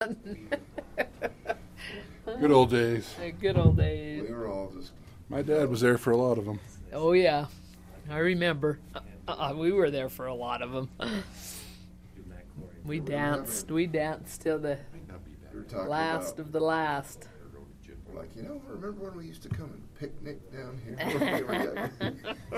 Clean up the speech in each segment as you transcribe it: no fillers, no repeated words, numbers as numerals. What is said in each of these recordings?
Good old days. Good old days. We were all just. My dad was there for a lot of them. Oh, yeah. I remember. We were there for a lot of them. We danced till the last of the last. Like, remember when we used to come and picnic down here?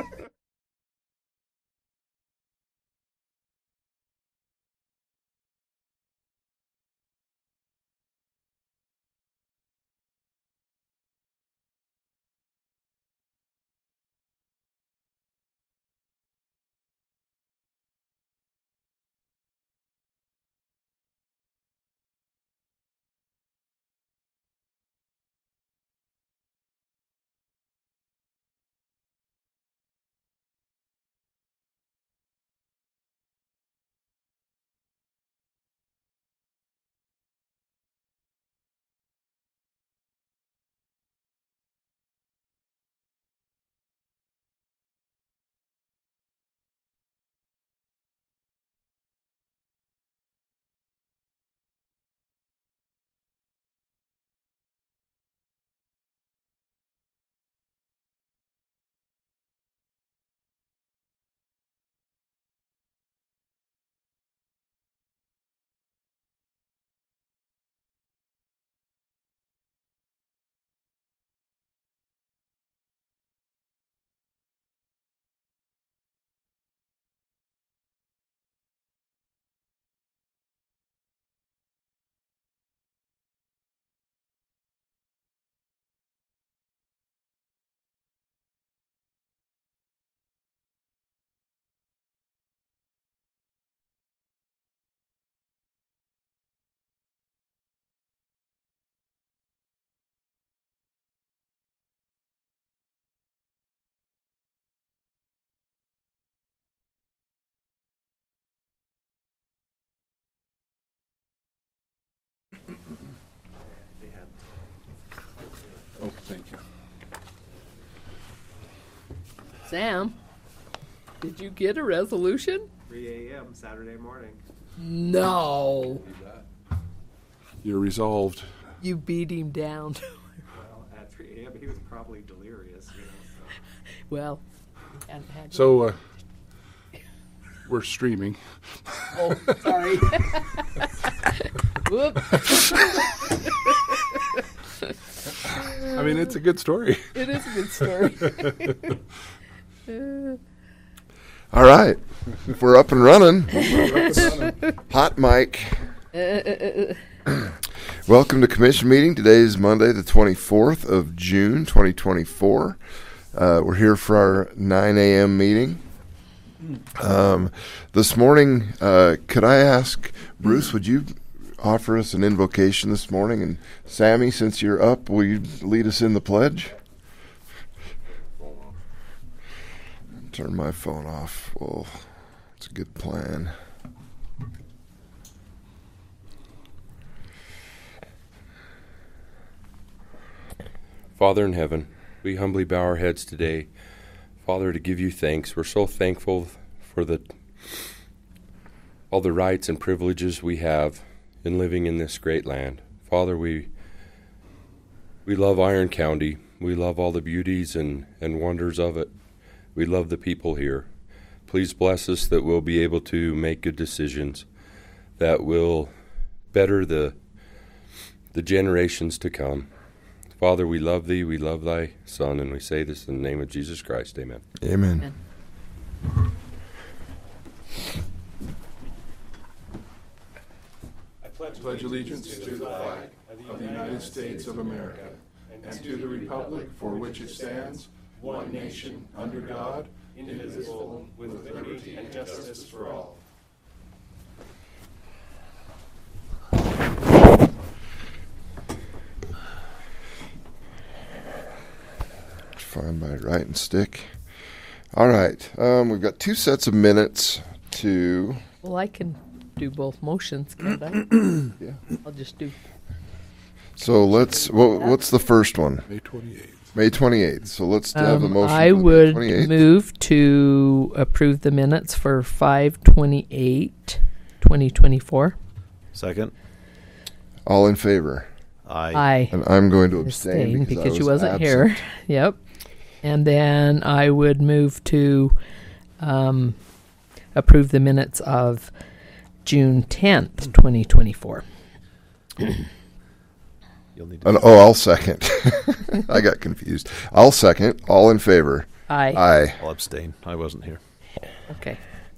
Oh, thank you. Sam, did you get a resolution? 3 a.m. Saturday morning. No. You're resolved. You beat him down. Well, at 3 a.m. he was probably delirious. So. Well, he hadn't had So, we're streaming. Oh, sorry. Whoop. I mean, it's a good story. It is a good story. All right. If we're up and running. Hot mic. Welcome to commission meeting. Today is Monday, the 24th of June, 2024. We're here for our 9 a.m. meeting. This morning, could I ask, Bruce, would you offer us an invocation this morning? And Sammy, since you're up, will you lead us in the pledge? Turn my phone off. Well, it's a good plan. Father in heaven, we humbly bow our heads today, Father, to give you thanks. We're so thankful for all the rights and privileges we have in living in this great land. Father, we love Iron County. We love all the beauties and wonders of it. We love the people here. Please bless us that we'll be able to make good decisions that will better the generations to come. Father, we love thee, we love thy Son, and we say this in the name of Jesus Christ. Amen. Amen. I pledge allegiance to the flag of the United States of America and to the republic for which it stands, one nation, under God, indivisible, with liberty and justice for all. Find my writing stick. All right. We've got two sets of minutes to... Well, I can do both motions, can't I? Yeah. I'll just do... So let's... what's the first one? May 28th. May 28th. So let's have a motion I for the would May 28th. move to approve the minutes for 5/28/2024. Second. All in favor? Aye. And I'm going to abstain because I you was wasn't absent. here. Yep. And then I would move to approve the minutes of June 10th, 2024. You'll need And, I'll second. I got confused. I'll second. All in favor? Aye. Aye. I'll abstain. I wasn't here. Okay.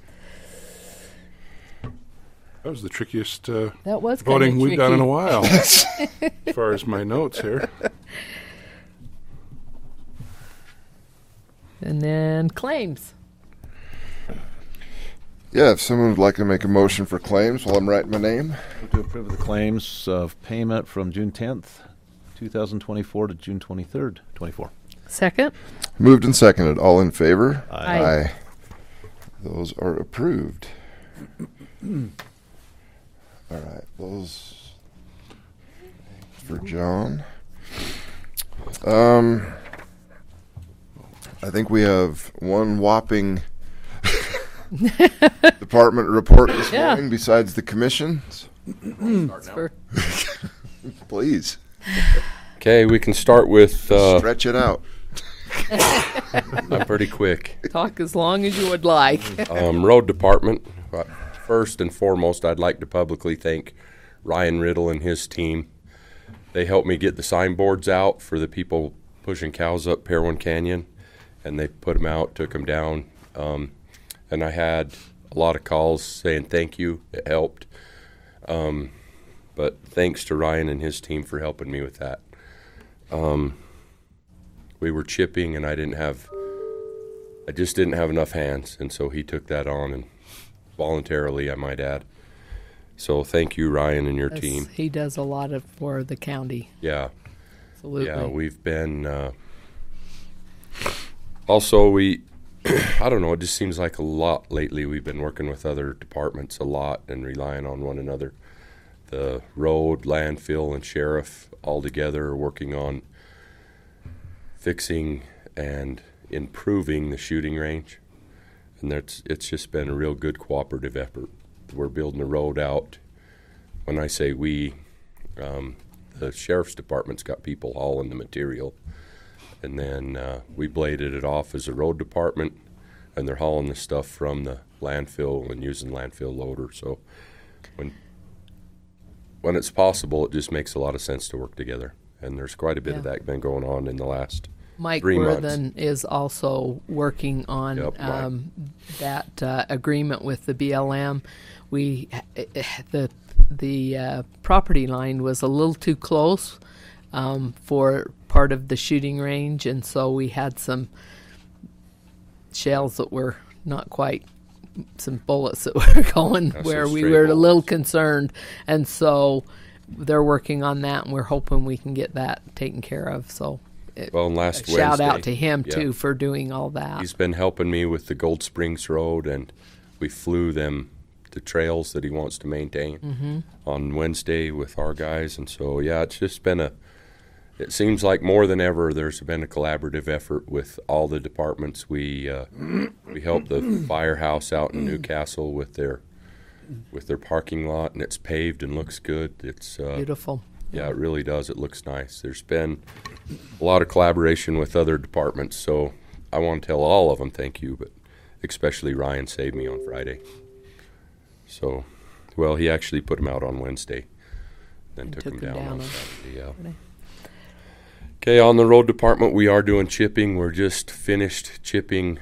That was the trickiest That was kinda voting we've done in a tricky. while, as far as my notes here. And then claims. Yeah, if someone would like to make a motion for claims while I'm writing my name. Move to approve the claims of payment from June 10th, 2024 to June 23rd, 24. Second. Moved and seconded. All in favor? Aye. Those are approved. All right, those for John. I think we have one whopping department report this Yeah. morning besides the commissions. It's for- Please, Okay, we can start with. stretch it out. I'm pretty quick. talk as long as you would like. Road department. First and foremost, I'd like to publicly thank Ryan Riddle and his team. They helped me get the signboards out for the people pushing cows up Parowan Canyon, and they put them out, took them down, and I had a lot of calls saying thank you. It helped, but thanks to Ryan and his team for helping me with that. We were chipping, and I just didn't have enough hands, and so he took that on, and voluntarily, I might add. So thank you, Ryan, and your team. He does a lot for the county. Yeah. Absolutely. Yeah, we've been. Also, I don't know, it just seems like a lot lately. We've been working with other departments a lot and relying on one another. The road, landfill, and sheriff all together are working on fixing and improving the shooting range. And it's just been a real good cooperative effort. We're building the road out. When I say we, the sheriff's department's got people hauling the material. And then we bladed it off as a road department, and they're hauling the stuff from the landfill and using landfill loader. So when it's possible, it just makes a lot of sense to work together. And there's quite a bit of that been going on in the last Mike 3 months. Worthen is also working on Yep, that agreement with the BLM. The property line was a little too close for part of the shooting range, and so we had some shells that were not quite, some bullets that were going Yeah, where some we stray were a little bullets. concerned, and so they're working on that, and we're hoping we can get that taken care of. So. Well, and last Shout Wednesday, out to him, yeah. too, for doing all that. He's been helping me with the Gold Springs Road, and we flew them the trails that he wants to maintain on Wednesday with our guys. And so, yeah, it's just been it seems like more than ever there's been a collaborative effort with all the departments. We helped the firehouse out in Newcastle with their parking lot, and it's paved and looks good. It's Beautiful. yeah, it really does. It looks nice. There's been a lot of collaboration with other departments, so I want to tell all of them thank you, but especially Ryan saved me on Friday. So, well, he actually put them out on Wednesday, then took them down on Saturday. Yeah. Saturday. Okay, on the road department, we are doing chipping. We're just finished chipping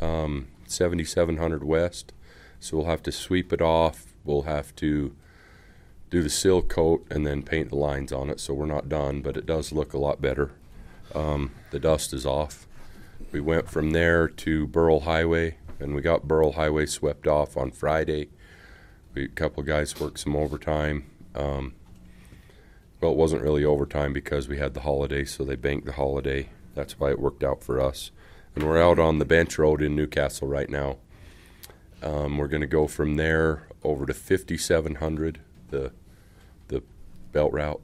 7700 West, so we'll have to sweep it off. We'll have to do the seal coat and then paint the lines on it, so we're not done, but it does look a lot better. The dust is off. We went from there to Burrell Highway, and we got Burrell Highway swept off on Friday. A couple guys worked some overtime. Well, it wasn't really overtime because we had the holiday, so they banked the holiday. That's why it worked out for us. And we're out on the bench road in Newcastle right now. We're going to go from there over to 5700, the belt route.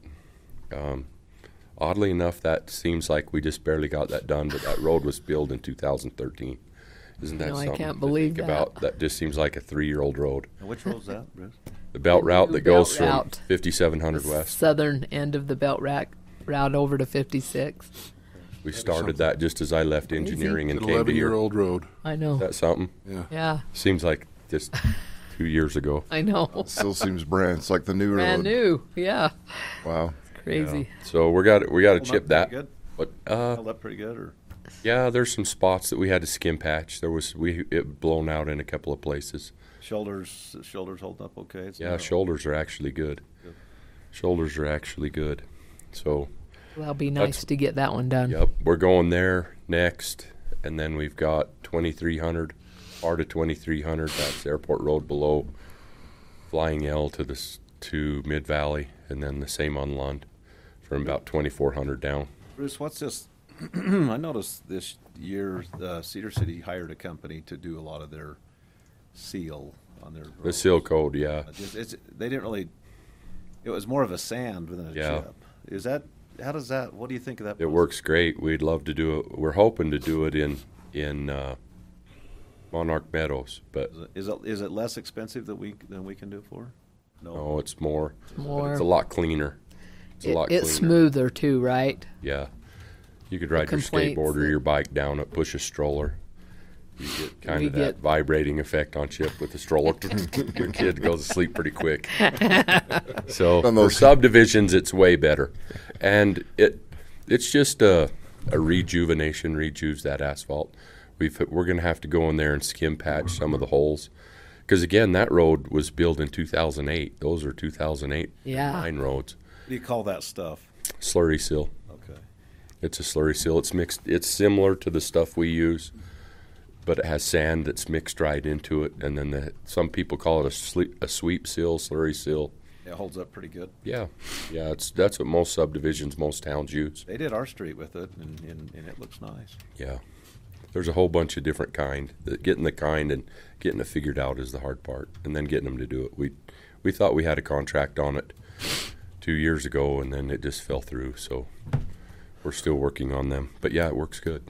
Oddly enough, that seems like we just barely got that done, but that road was built in 2013. Isn't that No, I something can't to believe think that. about? That just seems like a 3-year-old road. Now, which road's that, Bruce? The belt route new that goes belt from route. 5700 west. Southern end of the belt route over to 56. We started that just as I left engineering and An came to here. 11-year-old road. I know. Is that something? Yeah. Yeah, Seems like just 2 years ago. I know. Still seems brand. It's like the new Brand road. new. Yeah, Wow. crazy. So we got to Holding up chip pretty that. Good. But Held up pretty good, or yeah, there's some spots that we had to skim patch. It blown out in a couple of places. shoulders holding up okay? It's Yeah, narrow. shoulders are actually good. Good. Shoulders are actually good. So, That'll be nice to get that one done. yep, we're going there next, and then we've got 2300, part of 2300. That's Airport Road below, Flying L to Mid Valley, and then the same on Lund, from about 2400 down. Bruce, what's this? I noticed this year Cedar City hired a company to do a lot of their seal on their The roads. seal code, yeah. They didn't really. It was more of a sand than a Yeah. chip. Is that? How does that? What do you think of that? It process? works great. We'd love to do it. We're hoping to do it in Monarch Meadows, but Is it less expensive than we can do for? no, it's more. More. It's a lot cleaner. It's a lot cleaner. It's smoother too, right? Yeah. You could ride your complaints skateboard or that- your bike down it, push a stroller. You get kind We of that get- vibrating effect on Chip with the stroller. Your kid goes to sleep pretty quick. So On for those- subdivisions, it's way better. And it's just a rejuves that asphalt. We're going to have to go in there and skim patch some of the holes. Because, again, that road was built in 2008. Those are 2008 Yeah. line roads. What do you call that stuff? Slurry seal. Okay. It's a slurry seal. It's mixed. It's similar to the stuff we use, but it has sand that's mixed right into it. And then some people call it a sweep seal, slurry seal. It holds up pretty good. Yeah. That's what most subdivisions, most towns use. They did our street with it, and it looks nice. Yeah. There's a whole bunch of different kind. Getting the kind and getting it figured out is the hard part, and then getting them to do it. We thought we had a contract on it 2 years ago, and then it just fell through. So we're still working on them. But yeah, it works good.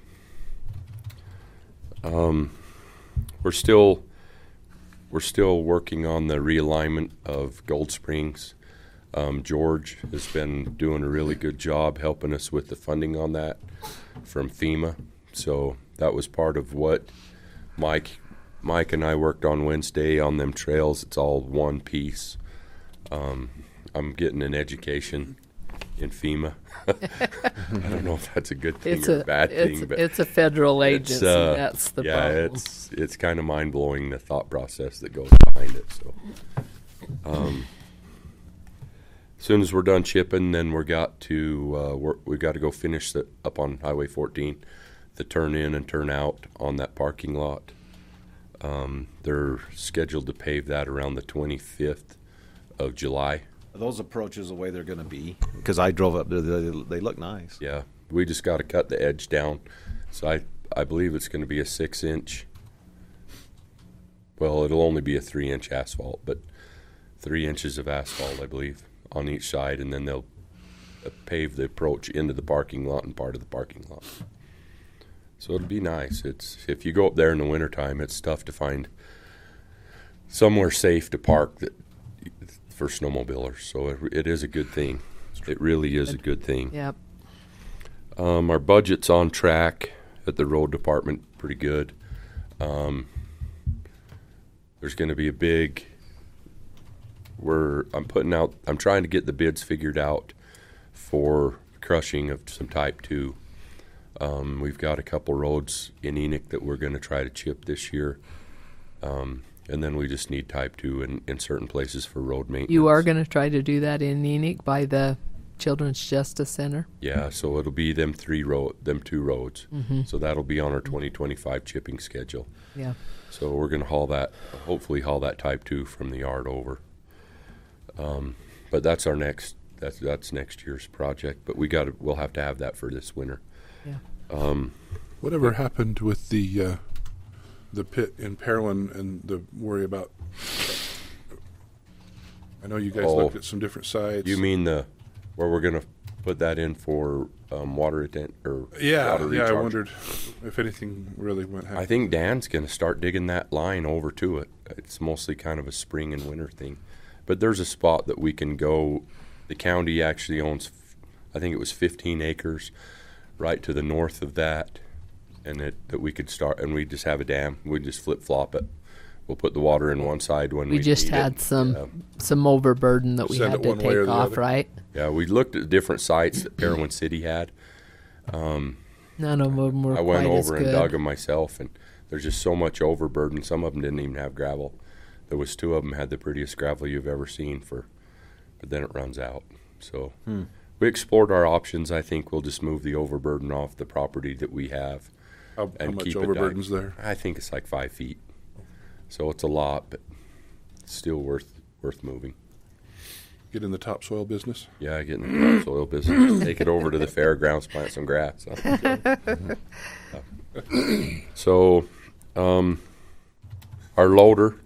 We're still working on the realignment of Gold Springs. George has been doing a really good job helping us with the funding on that from FEMA. So that was part of what Mike and I worked on Wednesday on them trails. It's all one piece. I'm getting an education in FEMA. I don't know if that's a good thing or a bad thing, but it's a federal it's, agency. That's the problem. it's kind of mind blowing, the thought process that goes behind it. So, as soon as we're done chipping, then we got to go finish up on Highway 14, the turn in and turn out on that parking lot. They're scheduled to pave that around the 25th of July. Are those approaches the way they're going to be? Because I drove up there, they look nice. Yeah, we just got to cut the edge down. So I believe it's going to be a 6-inch. Well, it'll only be a 3-inch asphalt, but 3 inches of asphalt, I believe, on each side, and then they'll pave the approach into the parking lot and part of the parking lot. So it'll be nice. If you go up there in the wintertime, it's tough to find somewhere safe to park for snowmobilers. So it is a good thing. It really is a good thing. Yep. Our budget's on track at the road department, pretty good. There's going to be a big. I'm trying to get the bids figured out for crushing of some Type 2. We've got a couple roads in Enoch that we're going to try to chip this year. And then we just need Type 2 in certain places for road maintenance. You are going to try to do that in Enoch by the Children's Justice Center? Yeah, so it'll be them 2 roads. Mm-hmm. So that'll be on our 2025 chipping schedule. Yeah. So we're going to hopefully haul that Type 2 from the yard over. But that's our next year's project. But we'll have to have that for this winter. Yeah. Whatever happened with the pit in Pearland and the worry about? I know you guys looked at some different sites. You mean where we're going to put that in for water retention or Yeah, water recharge? I wondered if anything really went. I think Dan's going to start digging that line over to it. It's mostly kind of a spring and winter thing. But there's a spot that we can go. The county actually owns, I think it was 15 acres right to the north of that, and that we could start, and we just have a dam. We just flip-flop it. We'll put the water in one side when we just need had it. some overburden that we Send had it to one way or take the off, other. right? Yeah, we looked at different sites that Parowan City had. None of them were I went quite as over good. and dug them myself, and there's just so much overburden. Some of them didn't even have gravel. There was 2 of them had the prettiest gravel you've ever seen but then it runs out. So we explored our options. I think we'll just move the overburden off the property that we have. How and much keep overburden's it dug. there? I think it's like 5 feet. So it's a lot, but still worth moving. Get in the topsoil business? Yeah, get in the topsoil business. Take it over to the fairgrounds, plant some grass. So, our loader,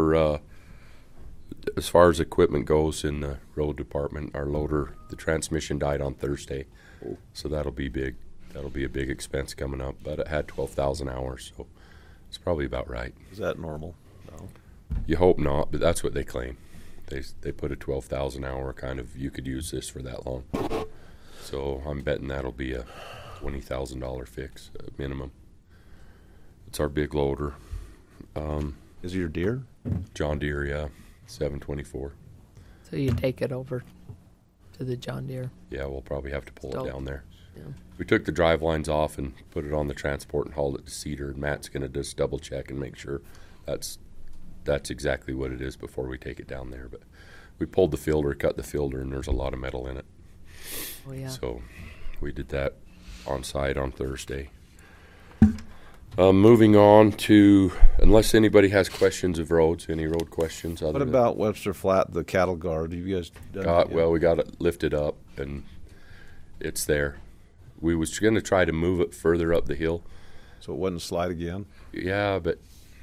as far as equipment goes in the road department, our loader, the transmission died on Thursday. So that'll be big. That'll be a big expense coming up. But it had 12,000 hours, so it's probably about right. Is that normal? No. You hope not, but that's what they claim. They put a 12,000 hour kind of, you could use this for that long. So I'm betting that'll be a $20,000 fix minimum. It's our big loader. Is it your deer? John Deere, yeah, 724. So you take it over to the John Deere. Yeah, we'll probably have to pull Still. it down there. Yeah. We took the drive lines off and put it on the transport and hauled it to Cedar. And Matt's going to just double check and make sure that's exactly what it is before we take it down there. But we pulled the filter, cut the filter, and there's a lot of metal in it. Oh yeah. So we did that on site on Thursday. Moving on to, unless anybody has questions of roads, any road questions? What about Webster Flat, the cattle guard? Have you guys done that yet? Well, we got it lifted up, and it's there. We was going to try to move it further up the hill. So it wouldn't slide again? Yeah, but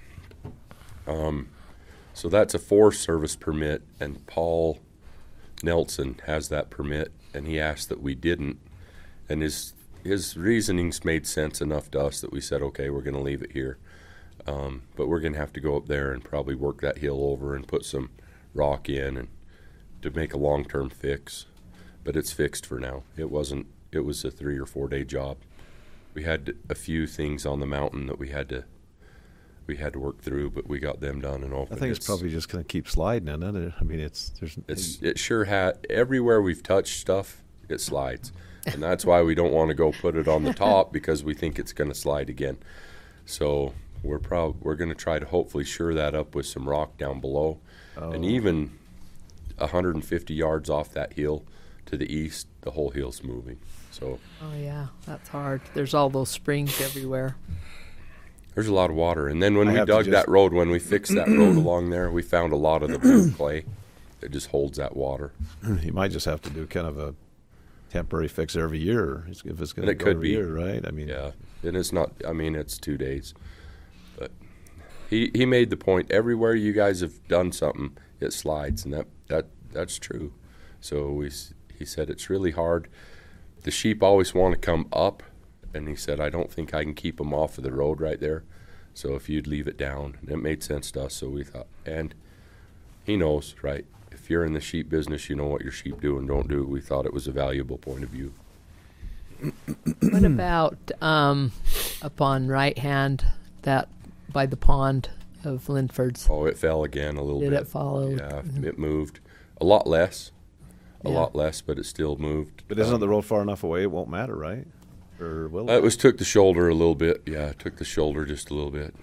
so that's a Forest Service permit, and Paul Nelson has that permit, and he asked that we didn't. And his reasonings made sense enough to us that we said, okay, we're going to leave it here. But we're going to have to go up there and probably work that hill over and put some rock in and to make a long-term fix. But it's fixed for now. It was a 3 or 4 day job. We had a few things on the mountain that we had to work through, but we got them done and open. I think it's probably just going to keep sliding, isn't it? I mean, It sure had. Everywhere we've touched stuff, it slides. And that's why we don't want to go put it on the top, because we think it's going to slide again. So we're going to try to hopefully shore that up with some rock down below. And even 150 yards off that hill to the east, the whole hill's moving. So Oh yeah, that's hard. There's all those springs everywhere. there's a lot of water. And then when I we have to dug just- that road, when we fixed that road along there, we found a lot of the blue clay that just holds that water. You might just have to do kind of a temporary fix every year if it's going And to it go could every be. year, right? I mean, Yeah, and it's not. I mean, it's 2 days, but he made the point. Everywhere you guys have done something, it slides, and that's true. So he said it's really hard. The sheep always want to come up, and he said I don't think I can keep them off of the road right there. So if you'd leave it down, and it made sense to us. So we thought, and he knows, right? If you're in the sheep business, you know what your sheep do and don't do. We thought it was a valuable point of view. What about up on right hand, that by the pond of Linford's? Oh, it fell again a little Did bit. it follow? Yeah, it moved a lot less, Yeah. but it still moved. but isn't the road far enough away? It won't matter, right? Or will It took the shoulder a little bit. Yeah, it took the shoulder just a little bit.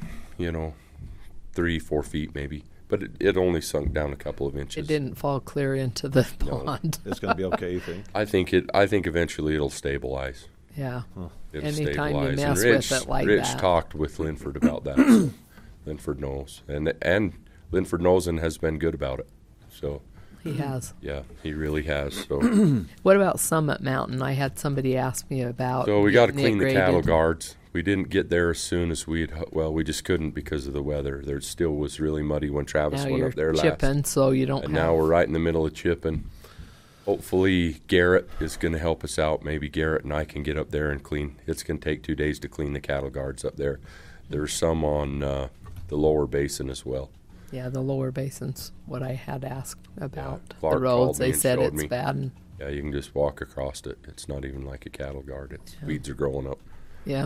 3-4 feet maybe, but it only sunk down a couple of inches. It didn't fall clear into the No. pond. It's going to be okay, you think? I think eventually it'll stabilize. Yeah. It'll Anytime you stabilize. mess and with it like Rich that. talked with Linford about that. So Linford knows, and Linford knows and has been good about it. So He has. yeah, he really has. So. What about Summit Mountain? I had somebody ask me about. So we got to getting it clean the cattle graded. guards. We didn't get there as soon as we just couldn't because of the weather. There still was really muddy when Travis Now went you're up there last. chipping, so you don't And have. now we're right in the middle of chipping. Hopefully Garrett is going to help us out. Maybe Garrett and I can get up there and clean. It's going to take 2 days to clean the cattle guards up there. There's some on the lower basin as well. Yeah, the lower basins, what I had asked about. The Clark called roads, me they and said showed it's me. bad. And, Yeah, you can just walk across it. It's not even like a cattle guard. It's weeds are growing up. yeah.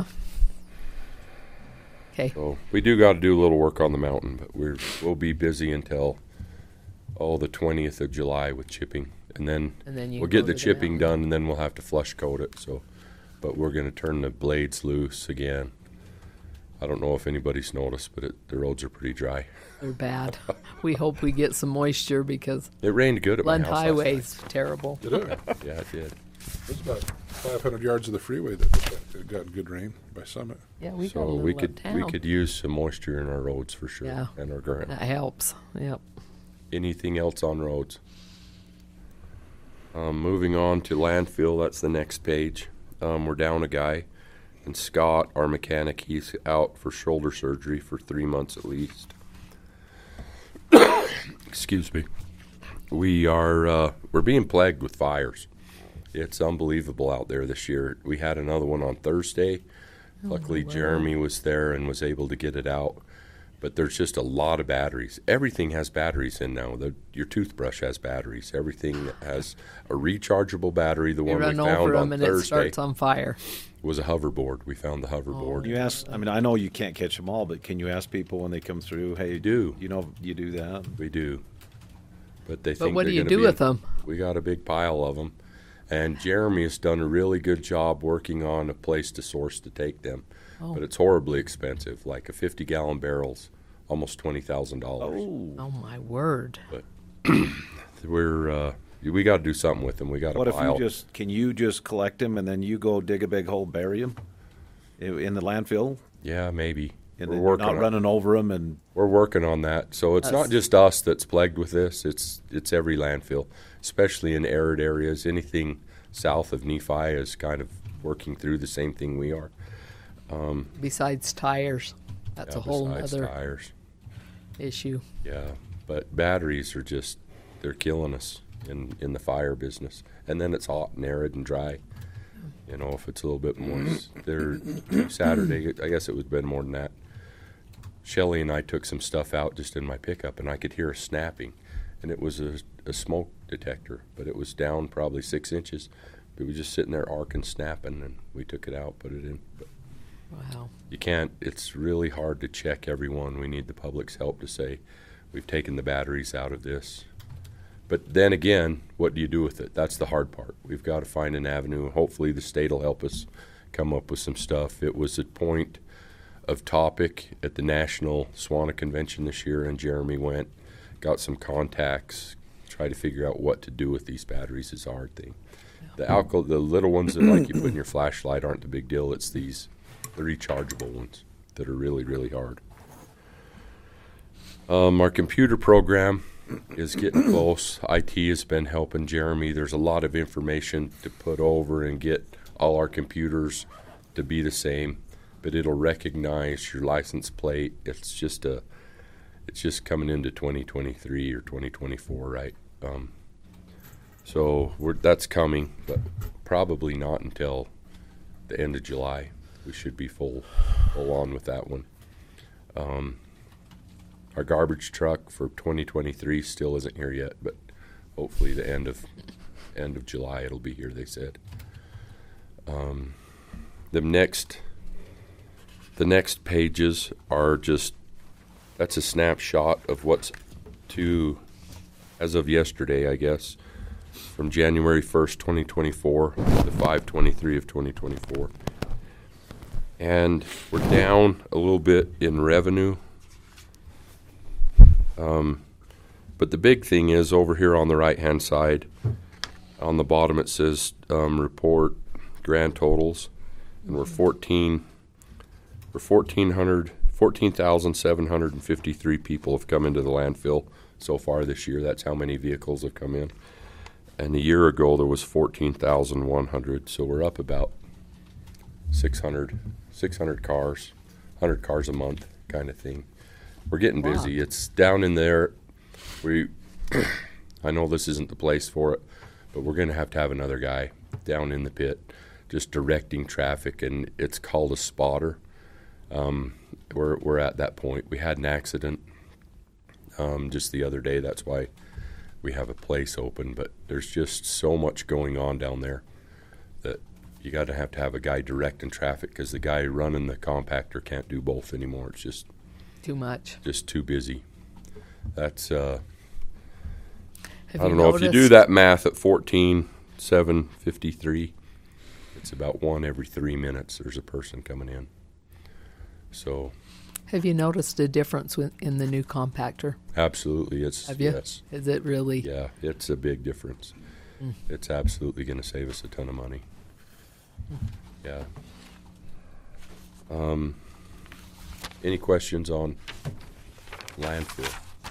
Okay. So we do got to do a little work on the mountain, but we'll be busy until the 20th of July with chipping, and then you we'll can get go the to chipping mountain. done, and then we'll have to flush coat it. So, but we're going to turn the blades loose again. I don't know if anybody's noticed, but the roads are pretty dry. They're bad. We hope we get some moisture because It rained good at my Lund house last Highway's terrible. Did it? night. Yeah, it did. There's about 500 yards of the freeway that got good rain by Summit. Yeah, we got a So little we could uptown. use some moisture in our roads for sure, Yeah. and our ground. That helps. Yep. Anything else on roads? Moving on to landfill, that's the next page. We're down a guy, and Scott, our mechanic, he's out for shoulder surgery for 3 months at least. Excuse me. We're being plagued with fires. It's unbelievable out there this year. We had another one on Thursday. Luckily, wow. Jeremy was there and was able to get it out. But there's just a lot of batteries. Everything has batteries in now. Your toothbrush has batteries. Everything has a rechargeable battery. The You one we run found over them on and it Thursday starts on fire. was a hoverboard. We found the hoverboard. You ask. I mean, I know you can't catch them all, but can you ask people when they come through? Hey, do. you know you do that? We do. But they But think what do they're you gonna do be with them? We got a big pile of them. And Jeremy has done a really good job working on a place to source to take them. Oh. But it's horribly expensive. Like a 50-gallon barrel's almost $20,000. Oh my word! We got to do something with them. We got a What if pile. can you just collect them and then you go dig a big hole, bury them in the landfill, Yeah, maybe. and We're then working not on running over them and We're working on that. So it's not just us that's plagued with this. It's every landfill, especially in arid areas. Anything south of Nephi is kind of working through the same thing we are. Besides tires, that's a whole besides other tires. issue. Yeah, but batteries are they're killing us in the fire business. And then it's hot and arid and dry. You know, if it's a little bit moist. Saturday, I guess it would have been more than that. Shelly and I took some stuff out just in my pickup, and I could hear a snapping. And it was a smoke detector, but it was down probably 6 inches. It was just sitting there arcing, snapping, and we took it out, put it in. But Wow. you can't, it's really hard to check everyone. We need the public's help to say, we've taken the batteries out of this. But then again, what do you do with it? That's the hard part. We've got to find an avenue. Hopefully the state will help us come up with some stuff. It was a point of topic at the National SWANA Convention this year, and Jeremy went, got some contacts, tried to figure out what to do with these batteries is a hard thing. The little ones that like you put in your flashlight aren't the big deal. It's the rechargeable ones that are really, really hard. Our computer program is getting close. IT has been helping Jeremy. There's a lot of information to put over and get all our computers to be the same, but it'll recognize your license plate. It's just coming into 2023 or 2024, right? So that's coming, but probably not until the end of July. We should be full on with that one. Our garbage truck for 2023 still isn't here yet, but hopefully the end of July it'll be here, they said. The next pages are that's a snapshot of what's as of yesterday, I guess, from January 1st, 2024 to 5/23 of 2024. And we're down a little bit in revenue. But the big thing is over here on the right-hand side, on the bottom it says report grand totals, and we're 14,753 people have come into the landfill so far this year. That's how many vehicles have come in. And a year ago there was 14,100, so we're up about 600 cars, 100 cars a month kind of thing. We're getting busy. It's down in there. I know this isn't the place for it, but we're going to have another guy down in the pit just directing traffic, and it's called a spotter. We're at that point. We had an accident just the other day. That's why we have a place open. But there's just so much going on down there that you got to have a guy directing traffic, because the guy running the compactor can't do both anymore. It's just too busy. That's I don't know if you do that math at 14,753. It's about 1 every 3 minutes. There's a person coming in. So. Have you noticed a difference in the new compactor? Absolutely, Have you? Yes. Is it really? Yeah, it's a big difference. It's absolutely going to save us a ton of money. Yeah. Any questions on landfill?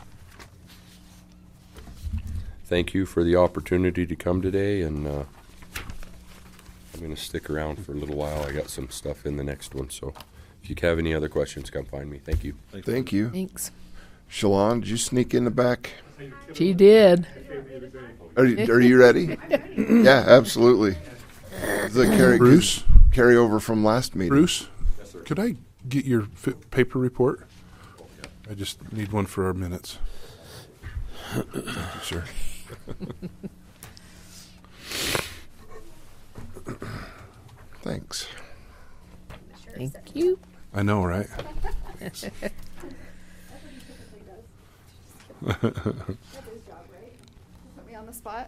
Thank you for the opportunity to come today, and I'm going to stick around for a little while. I got some stuff in the next one, so if you have any other questions, come find me. Thank you. Thank you. Thanks. Shalon, did you sneak in the back? She did. Are you ready? Yeah, absolutely. The Bruce? carryover from last meeting. Bruce, could I get your paper report? I just need one for our minutes. Thank you, sir. Thanks. Thank you. I know, right? That's what he typically does. That's his job, right? Put me on the spot.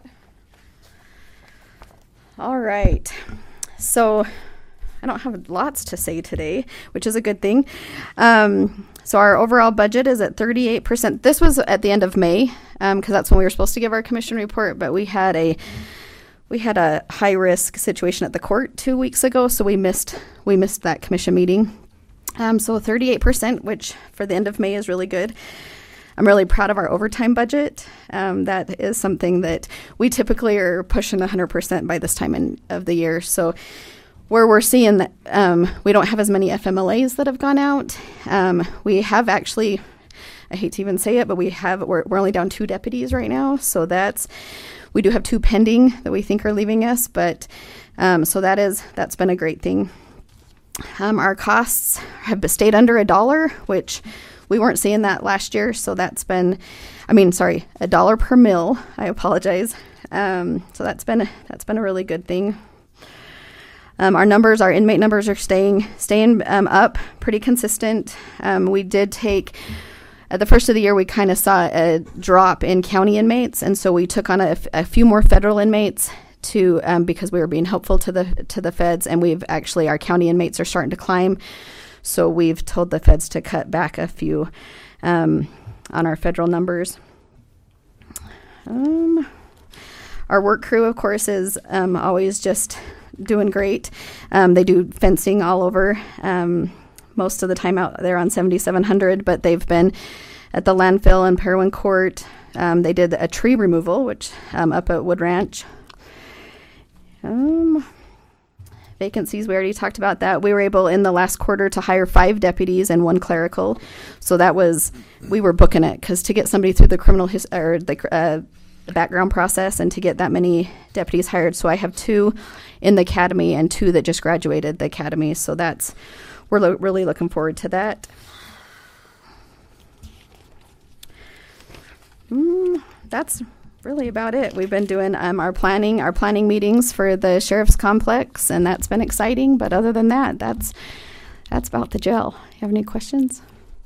All right. So I don't have lots to say today, which is a good thing. So our overall budget is at 38%. This was at the end of May, because that's when we were supposed to give our commission report, but we had a high risk situation at the court 2 weeks ago, so we missed that commission meeting. So 38%, which for the end of May is really good. I'm really proud of our overtime budget. That is something that we typically are pushing 100% by this time of the year. So where we're seeing that we don't have as many FMLAs that have gone out. We have actually, I hate to even say it, but we're only down 2 deputies right now. So we do have 2 pending that we think are leaving us, but so that's been a great thing. Our costs have stayed under $1, which we weren't seeing that last year. So that's been, $1 per mil. I apologize. So that's been a really good thing. Our inmate numbers are staying up, pretty consistent. We did take, at the first of the year, we kind of saw a drop in county inmates, and so we took on a few more federal inmates because we were being helpful to the feds, and our county inmates are starting to climb, so we've told the feds to cut back a few on our federal numbers. Our work crew, of course, is always just doing great. They do fencing all over, most of the time out there on 7700, but they've been at the landfill in Parowan Court. They did a tree removal, which up at Wood Ranch. Vacancies, we already talked about that. We were able in the last quarter to hire 5 deputies and 1 clerical. So we were booking it, because to get somebody through the criminal the background process and to get that many deputies hired. So I have 2 in the academy and 2 that just graduated the academy. So we're really looking forward to that. That's really about it. We've been doing our planning meetings for the sheriff's complex, and that's been exciting. But other than that, that's about the jail. You have any questions?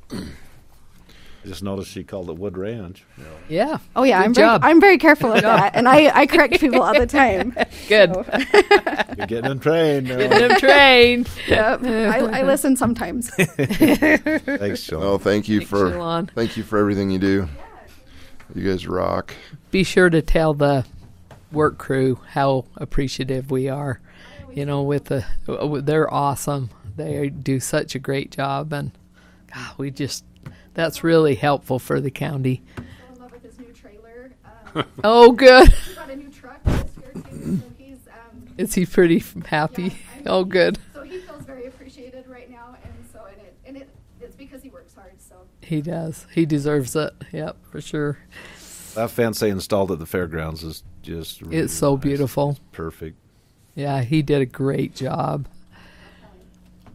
I just noticed she called it Wood Ranch. Yeah. Oh yeah, I'm very careful of that, and I correct people all the time. Good. So. You're getting them trained. Getting them trained. Yep. I listen sometimes. Thanks, Sean. Oh, thank you Thanks, Shalon. Thank you for everything you do. You guys rock. Be sure to tell the work crew how appreciative we are. They're awesome. They do such a great job, and that's really helpful for the county. I'm in love with his new trailer. Oh, good. He got a new truck this year too, so he's. Is he pretty happy? Yeah, Oh, good. So he feels very appreciated right now, and it's because he works hard. So He does. He deserves it. Yep, for sure. That fence they installed at the fairgrounds is just really It's so nice. beautiful. It's perfect. Yeah, he did a great job.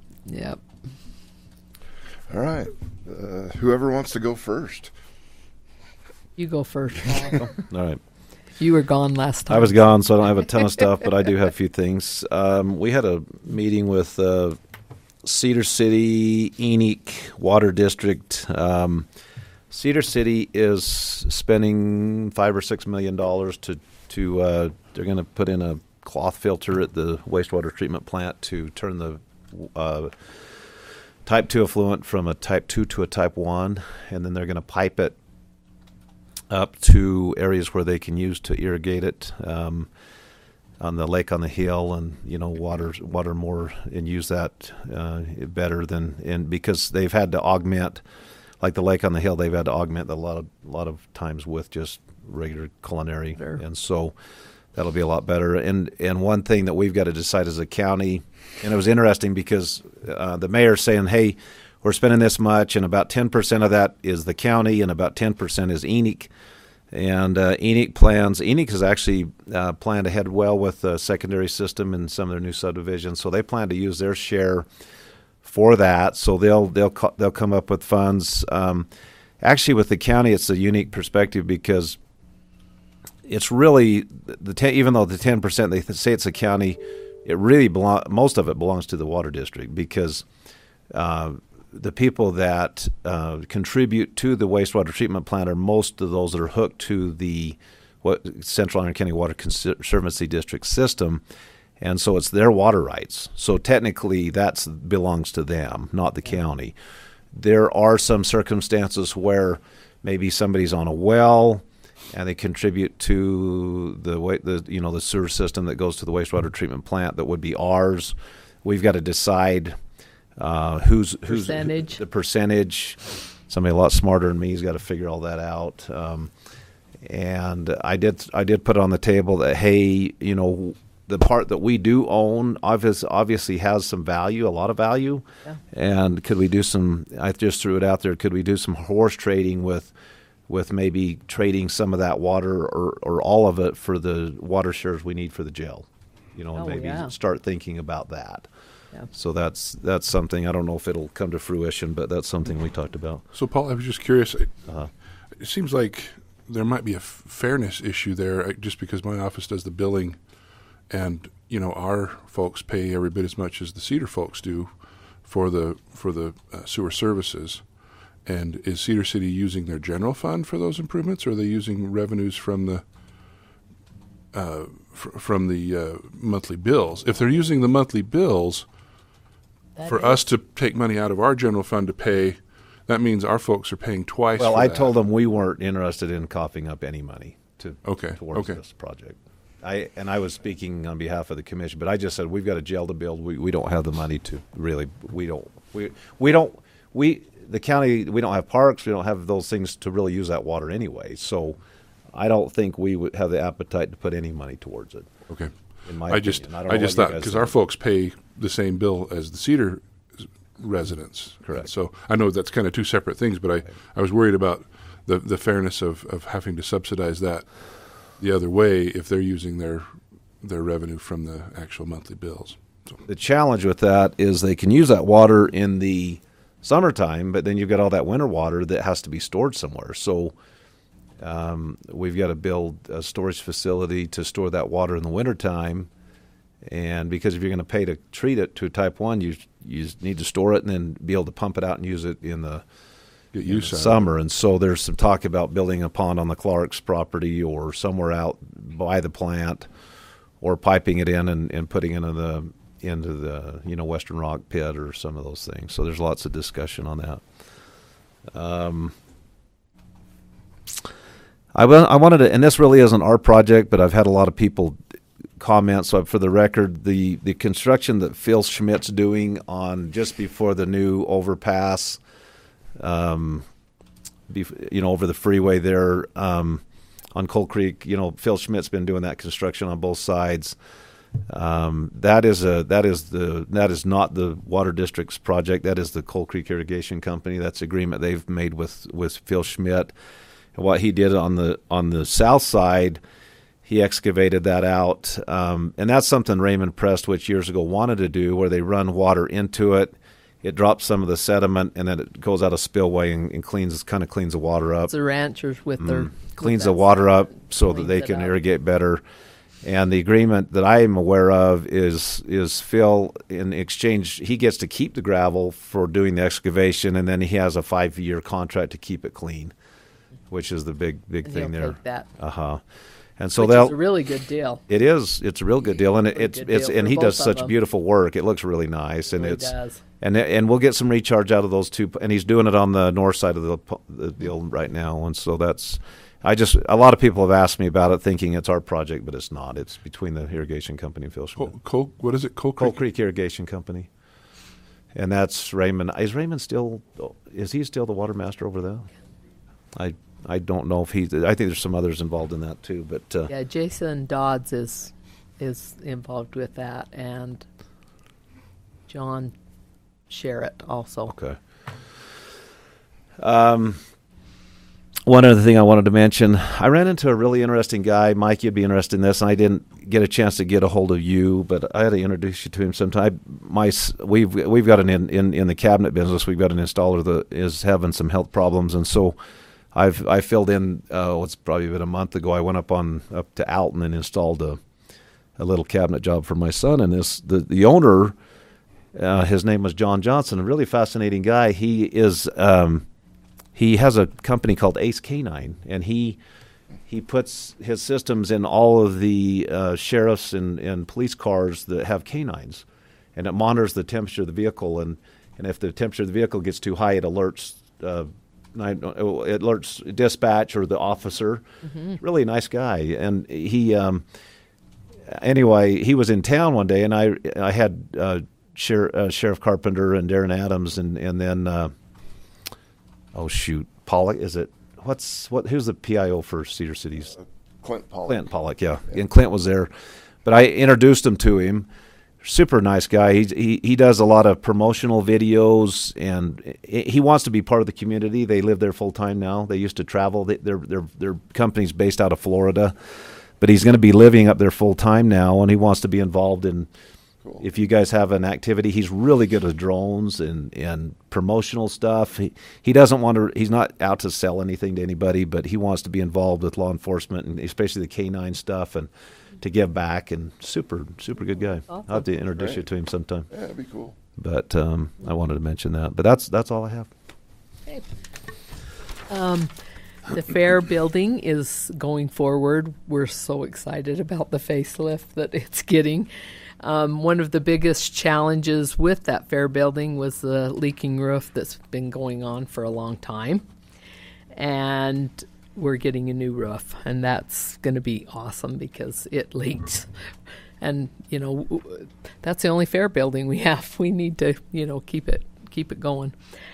Yep. All right. Whoever wants to go first. You go first, Paul. All right. You were gone last time. I was gone, so I don't have a ton of stuff, but I do have a few things. We had a meeting with Cedar City, Enoch Water District. Cedar City is spending $5 or $6 million to they're going to put in a cloth filter at the wastewater treatment plant to turn the type 2 effluent from a type 2 to a type 1, and then they're going to pipe it up to areas where they can use to irrigate it on the lake on the hill, and water more and use that better than because they've had to augment, like the lake on the hill, they've had to augment a lot of times with just regular culinary, and so that'll be a lot better. And one thing that we've got to decide as a county, and it was interesting because the mayor's saying, hey, we're spending this much, and about 10% of that is the county, and about 10% is Enoch. And Enoch has actually planned to head well with the secondary system in some of their new subdivisions, so they plan to use their share for that. So they'll come up with funds. Actually, with the county, it's a unique perspective because it's really even though the 10% they say it's a county, it really most of it belongs to the water district because the people that contribute to the wastewater treatment plant are most of those that are hooked to the Central Iron County Water Conservancy District system, and so it's their water rights. So technically, that belongs to them, not the county. There are some circumstances where maybe somebody's on a well and they contribute to the sewer system that goes to the wastewater treatment plant that would be ours. We've got to decide who's the percentage. Somebody a lot smarter than me has got to figure all that out. And I did put on the table that, hey, the part that we do own obviously has some value, a lot of value. Yeah. And could we do I just threw it out there, could we do some horse trading with maybe trading some of that water or all of it for the water shares we need for the jail? Start thinking about that. Yeah. So that's something. I don't know if it'll come to fruition, but that's something we talked about. So, Paul, I was just curious. It seems like there might be a fairness issue there, just because my office does the billing, and our folks pay every bit as much as the Cedar folks do for the sewer services. And is Cedar City using their general fund for those improvements, or are they using revenues from the monthly bills? If they're using the monthly bills for us to take money out of our general fund to pay, that means our folks are paying twice. Well, for I that. told them we weren't interested in coughing up any money towards this project. I was speaking on behalf of the commission, but I just said we've got a jail to build. We don't have the money to really. The county, we don't have parks. We don't have those things to really use that water anyway. So I don't think we would have the appetite to put any money towards it. Okay. In my I opinion. just thought, because our folks pay the same bill as the Cedar residents. Correct. So I know that's kind of two separate things, but I was worried about the fairness of having to subsidize that the other way if they're using their revenue from the actual monthly bills. So. The challenge with that is they can use that water in the summertime, but then you've got all that winter water that has to be stored somewhere. So we've got to build a storage facility to store that water in the wintertime. And because if you're going to pay to treat it to type 1, you need to store it and then be able to pump it out and use it in the summer. And so there's some talk about building a pond on the Clark's property or somewhere out by the plant, or piping it in and putting it into the Western Rock pit or some of those things. So there's lots of discussion on that. I wanted to, and this really isn't our project, but I've had a lot of people comment. So for the record, the construction that Phil Schmidt's doing on just before the new overpass, over the freeway there on Coal Creek, Phil Schmidt's been doing that construction on both sides. That is not the Water District's project. That is the Coal Creek Irrigation Company. That's agreement they've made with Phil Schmidt. And what he did on the south side, he excavated that out, and that's something Raymond Prestwich years ago wanted to do, where they run water into it it drops some of the sediment, and then it goes out a spillway and cleans the water up. The ranchers with their Cleans the water up so that they cleans it can up. irrigate better. And the agreement that I am aware of is Phil, in exchange, he gets to keep the gravel for doing the excavation, and then he has a 5-year contract to keep it clean, which is the big And thing he'll there. take that, And so which they'll. is a really good deal. It is. It's a real good deal, and Really it's good deal and for he does both of such them. beautiful work. It looks really nice, and Really it's does. and we'll get some recharge out of those two. And he's doing it on the north side of the deal right now, and so that's. A lot of people have asked me about it, thinking it's our project, but it's not. It's between the irrigation company and Phil Schmidt. What is it? Coal Coal Creek? Creek Irrigation Company, and that's Raymond. Is Raymond still? Is he still the water master over there? I don't know if he's. I think there's some others involved in that too, but Yeah, Jason Dodds is involved with that, and John Sherritt also. okay. One other thing I wanted to mention, I ran into a really interesting guy. Mike, you'd be interested in this, and I didn't get a chance to get a hold of you, but I had to introduce you to him sometime. We've got in the cabinet business, we've got an installer that is having some health problems, and so I filled in. It's probably been a month ago. I went up to Alton and installed a little cabinet job for my son, and the owner, his name was John Johnson, a really fascinating guy. He is. He has a company called Ace Canine, and he puts his systems in all of the sheriffs and police cars that have canines, and it monitors the temperature of the vehicle. And if the temperature of the vehicle gets too high, it alerts dispatch or the officer. Mm-hmm. Really nice guy, and he anyway, he was in town one day, and I had Sheriff Carpenter and Darren Adams, and then. Oh shoot, Pollock, is it? Who's the PIO for Cedar Cities? Clint Pollock. Clint Pollock, yeah. And Clint was there, but I introduced him to him. Super nice guy. He does a lot of promotional videos, and he wants to be part of the community. They live there full time now. They used to travel. Their company's based out of Florida, but he's going to be living up there full time now, and he wants to be involved in. Cool. If you guys have an activity, he's really good at drones and promotional stuff. He doesn't want to. He's not out to sell anything to anybody, but he wants to be involved with law enforcement and especially the canine stuff and to give back. And super good guy. Awesome. I'll have to introduce you to him sometime. Yeah, that'd be cool. But I wanted to mention that. But that's all I have. Okay. The fair building is going forward. We're so excited about the facelift that it's getting. One of the biggest challenges with that fair building was the leaking roof that's been going on for a long time. And we're getting a new roof, and that's going to be awesome because it leaked. And, that's the only fair building we have. We need to, keep it going.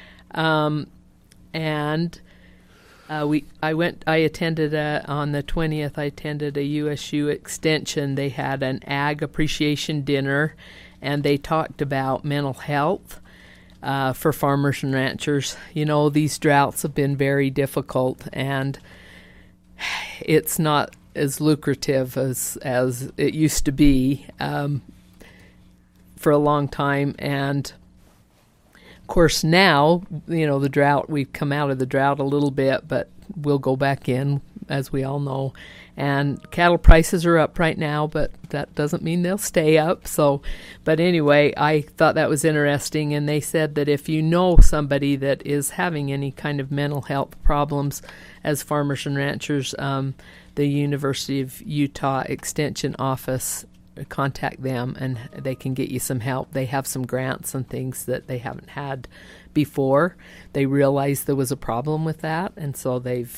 I attended on the 20th, I attended a USU extension. They had an ag appreciation dinner, and they talked about mental health for farmers and ranchers. These droughts have been very difficult, and it's not as lucrative as it used to be for a long time. And of course, now, the drought, we've come out of the drought a little bit, but we'll go back in, as we all know. And cattle prices are up right now, but that doesn't mean they'll stay up. But anyway, I thought that was interesting. And they said that if you know somebody that is having any kind of mental health problems as farmers and ranchers, the University of Utah Extension Office, contact them and they can get you some help. They have some grants and things that they haven't had before. They realized there was a problem with that, and so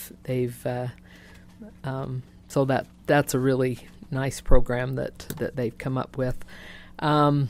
so that's a really nice program that they've come up with. I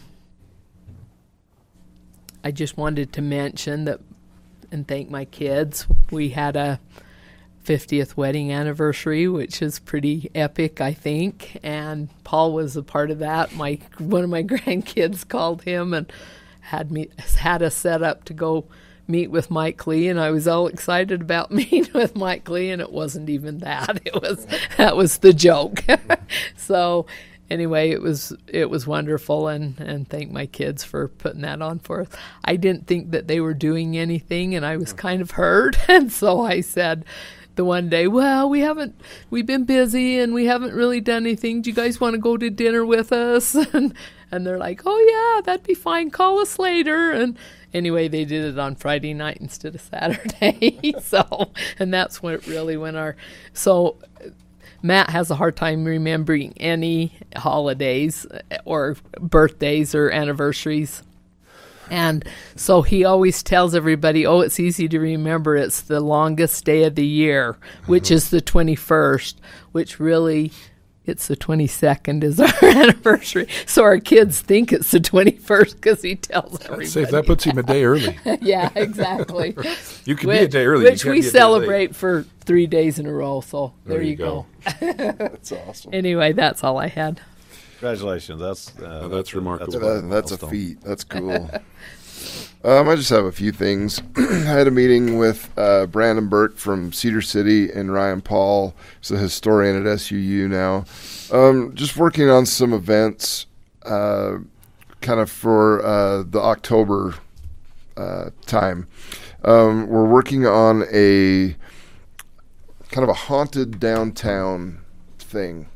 just wanted to mention that and thank my kids. We had a 50th wedding anniversary, which is pretty epic, I think, and Paul was a part of that. One of my grandkids called him and had us set up to go meet with Mike Lee, and I was all excited about meeting with Mike Lee, and it wasn't even that. That was the joke. So anyway, it was wonderful, and thank my kids for putting that on for us. I didn't think that they were doing anything, and I was kind of hurt, and so I said the one day, well, we've been busy and we haven't really done anything. Do you guys want to go to dinner with us? And they're like, oh yeah, that'd be fine. Call us later. And anyway, they did it on Friday night instead of Saturday. And that's when so Matt has a hard time remembering any holidays or birthdays or anniversaries. And so he always tells everybody, oh, it's easy to remember. It's the longest day of the year, which is the 21st, which really, it's the 22nd is our anniversary. So our kids think it's the 21st because he tells everybody. Say if that puts him a day early. Yeah, exactly. You can be a day early. Which we celebrate for 3 days in a row. So there you go. That's awesome. Anyway, that's all I had. Congratulations. That's remarkable. That's a feat. That's cool. I just have a few things. I had a meeting with Brandon Burke from Cedar City and Ryan Paul. He's a historian at SUU now. Just working on some events kind of for the October time. We're working on a kind of a haunted downtown thing.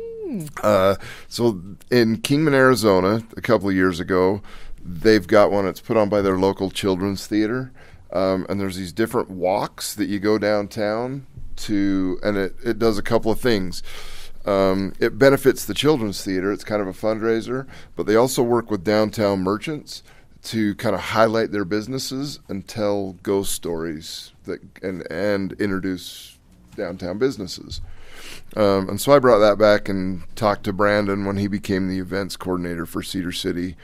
So in Kingman, Arizona, a couple of years ago, they've got one that's put on by their local children's theater. And there's these different walks that you go downtown to, and it does a couple of things. It benefits the children's theater. It's kind of a fundraiser, but they also work with downtown merchants to kind of highlight their businesses and tell ghost stories and introduce downtown businesses. And so I brought that back and talked to Brandon when he became the events coordinator for Cedar City.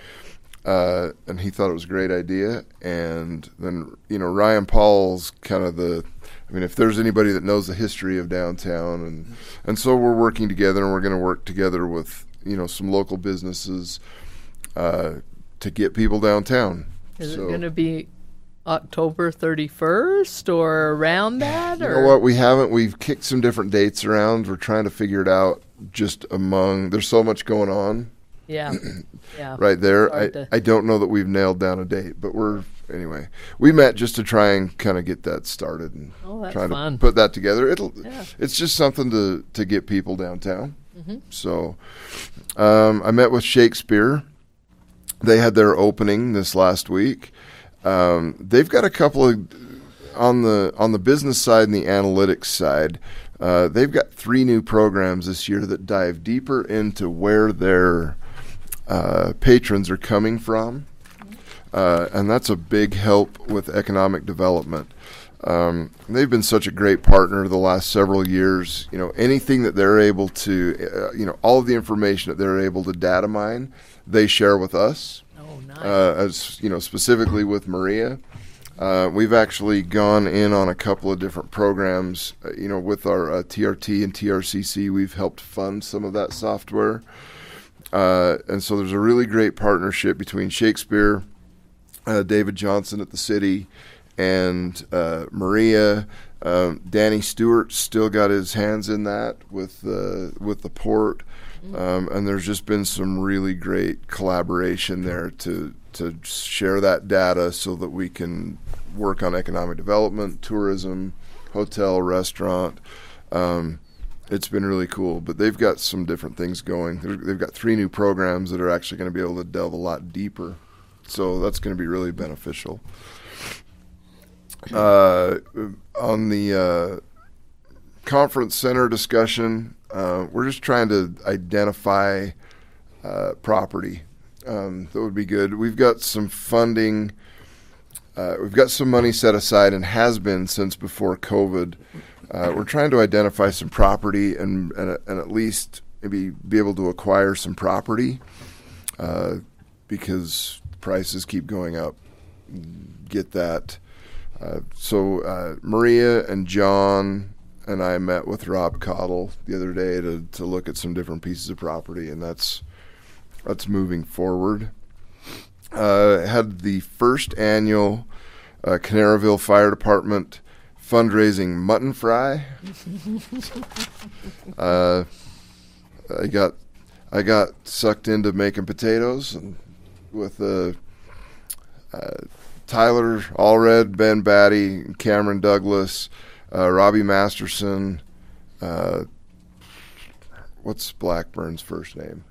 And he thought it was a great idea. And then, Ryan Paul's kind of if there's anybody that knows the history of downtown. And so we're working together, and we're going to work together with, some local businesses to get people downtown. Is it going to be October 31st or around that? You know what? We've kicked some different dates around. We're trying to figure it out there's so much going on. Yeah. Right there. I don't know that we've nailed down a date, but we met just to try and kind of get that started and try to put that together. It's just something to get people downtown. Mm-hmm. So I met with Shakespeare. They had their opening this last week. They've got a couple of on the business side and the analytics side. They've got 3 new programs this year that dive deeper into where their patrons are coming from, and that's a big help with economic development. They've been such a great partner the last several years. Anything that they're able to, all of the information that they're able to data mine, they share with us. Oh, nice. As specifically with Maria. We've actually gone in on a couple of different programs. With our TRT and TRCC, we've helped fund some of that software. And so there's a really great partnership between Shakespeare, David Johnson at the city, and Maria. Danny Stewart still got his hands in that with the port. And there's just been some really great collaboration there to share that data so that we can work on economic development, tourism, hotel, restaurant. It's been really cool, but they've got some different things going. They've got 3 new programs that are actually going to be able to delve a lot deeper. So that's going to be really beneficial. On the conference center discussion, we're just trying to identify property. That would be good. We've got some funding. We've got some money set aside and has been since before COVID. We're trying to identify some property and at least maybe be able to acquire some property because prices keep going up. Get that. So Maria and John and I met with Rob Cottle the other day to look at some different pieces of property, and that's moving forward. Had the first annual Canaroville Fire Department fundraising mutton fry. I got sucked into making potatoes and with Tyler Allred, Ben Batty, Cameron Douglas, Robbie Masterson. What's Blackburn's first name?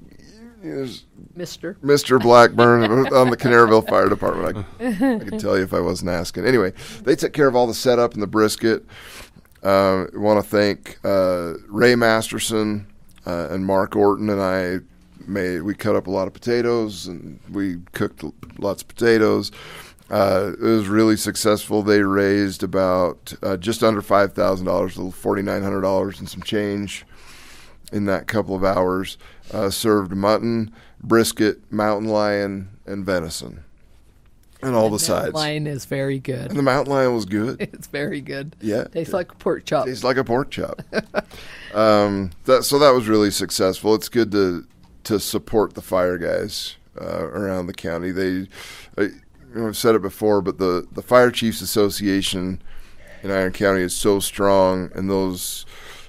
Mr. Blackburn on the Canaryville Fire Department. I could tell you if I wasn't asking. Anyway, they took care of all the setup and the brisket. I want to thank Ray Masterson and Mark Orton and I. We cut up a lot of potatoes and we cooked lots of potatoes. It was really successful. They raised about just under $5,000, $4,900 and some change in that couple of hours. Served mutton, brisket, mountain lion, and venison. And all the sides. The lion is very good. And the mountain lion was good. It's very good. Yeah. Tastes like a pork chop. Tastes like a pork chop. So that was really successful. It's good to support the fire guys around the county. I've said it before, but the Fire Chiefs Association in Iron County is so strong, and those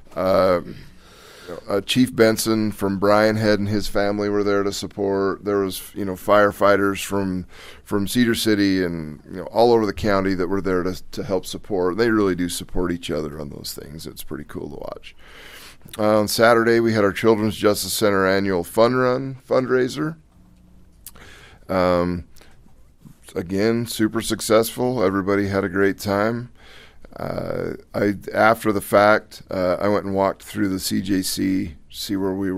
Chief Benson from Bryan Head and his family were there to support. There was firefighters from Cedar City and all over the county that were there to help support. They really do support each other on those things. It's pretty cool to watch. On Saturday, we had our Children's Justice Center annual fundraiser. Again, super successful. Everybody had a great time. After the fact, I went and walked through the CJC, see where we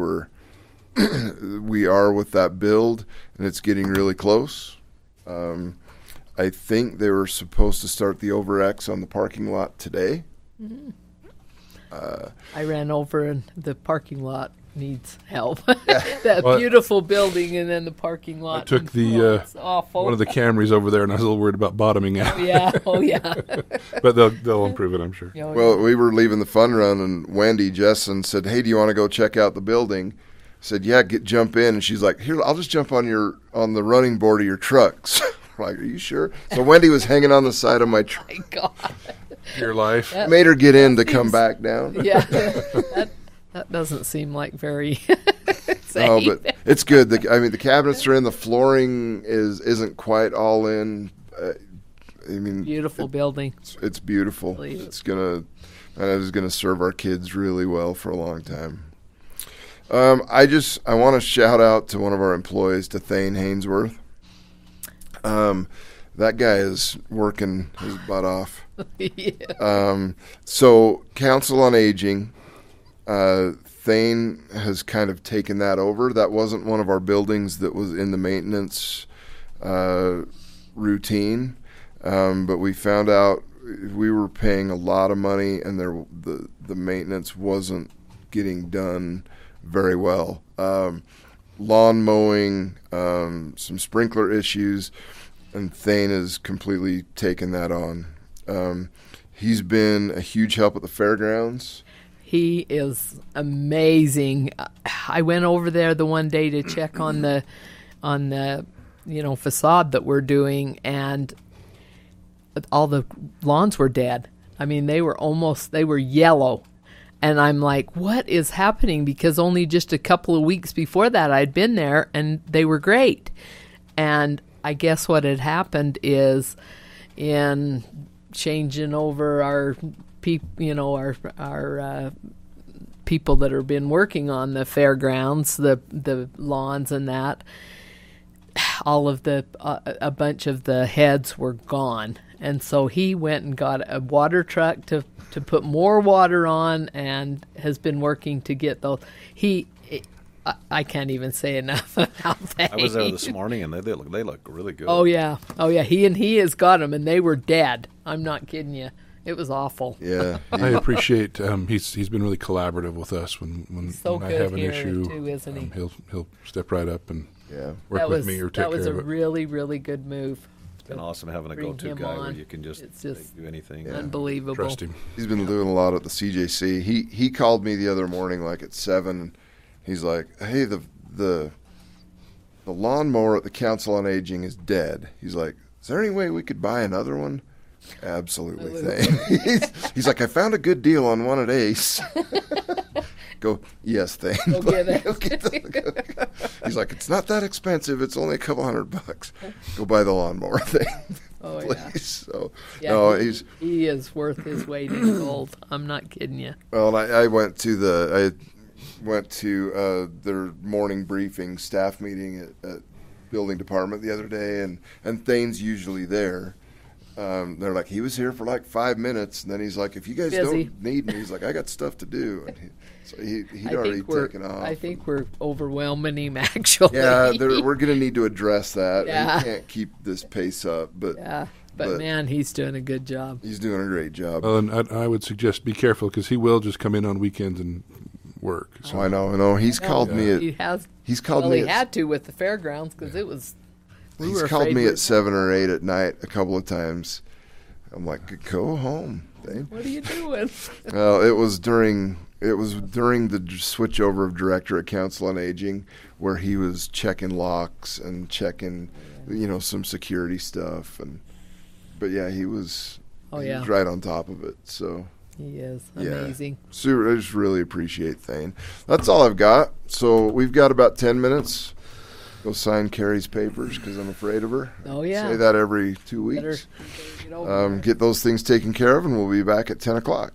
are with that build, and it's getting really close. I think they were supposed to start the over-X on the parking lot today. Mm-hmm. I ran over and the parking lot needs help. That beautiful building and then the parking lot. I took it's awful. one of the Camrys over there, and I was a little worried about bottoming out. Oh yeah. But they'll improve it, I'm sure. Well, we were leaving the fun run, and Wendy Jessen said, "Hey, do you want to go check out the building?" I said, "Yeah, jump in." And she's like, "Here, I'll just jump on the running board of your trucks." I'm like, "Are you sure?" So Wendy was hanging on the side of my truck. My God. Your life. Made her get in to come back down. Yeah. That doesn't seem like very safe. No, but it's good. The cabinets are in. The flooring isn't quite all in. Beautiful building. It's beautiful. It's gonna serve our kids really well for a long time. I want to shout out to one of our employees, to Thane Hainsworth. That guy is working his butt off. Yeah. So Council on Aging. Thane has kind of taken that over. That wasn't one of our buildings that was in the maintenance routine, but we found out we were paying a lot of money, and the maintenance wasn't getting done very well. Lawn mowing, some sprinkler issues, and Thane has completely taken that on. He's been a huge help at the fairgrounds. He is amazing. I went over there the one day to check on the facade that we're doing, and all the lawns were dead. I mean, they were yellow. And I'm like, what is happening? Because only just a couple of weeks before that I'd been there and they were great. And I guess what had happened is in changing over our people that have been working on the fairgrounds, the lawns and that, all of a bunch of the heads were gone. And so he went and got a water truck to put more water on, and has been working to get those. I can't even say enough about that. I was there this morning, and they look really good. Oh yeah. He has got them, and they were dead. I'm not kidding you. It was awful. Yeah, I appreciate he's been really collaborative with us when I have an issue. Too, isn't he? He'll step right up and work with with me or take care of it. That was a really, really good move. It's been awesome having a go-to guy where you can just do anything. Yeah. Unbelievable. Trust him. He's been doing a lot at the CJC. He called me the other morning, like at 7. He's like, "Hey, the lawnmower at the Council on Aging is dead." He's like, "Is there any way we could buy another one?" Absolutely. He's like, "I found a good deal on one at Ace." Go, yes, Thane. Go get it. Go get the- He's like, it's not that expensive. It's only a couple $100. Go buy the lawnmower thing. Oh, Please. yeah. So, Yeah, no, he is worth his weight in gold. I'm not kidding you. well, I went to their morning briefing staff meeting at building department the other day, and Thane's usually there. They're like, he was here for like 5 minutes, and then he's like, if you guys Busy. don't need me, he's like, I got stuff to do. And he'd I already think we're taken off. I think we're overwhelming him actually. Yeah, we're going to need to address that. Yeah. We can't keep this pace up, but Yeah, but man, he's doing a good job. he's doing a great job. Well, and I would suggest be careful because he will just come in on weekends and work. So So I know. He's called me He at has. he's called Well, me he at had to with the fairgrounds because it was. We he's were called afraid me we- at 7 or 8 at night a couple of times. I'm like, go home, Thane. What are you doing? Well, it was during the switch over of director at Council on Aging, where he was checking locks and checking, some security stuff, but yeah, he was. Oh, he yeah. was right on top of it. So He is yeah, amazing. super. I just really appreciate Thane. That's all I've got. So we've got about 10 minutes. Go sign Carrie's papers because I'm afraid of her. Oh, yeah. Say that every 2 Better weeks. get over there. Get those things taken care of, and we'll be back at 10 o'clock.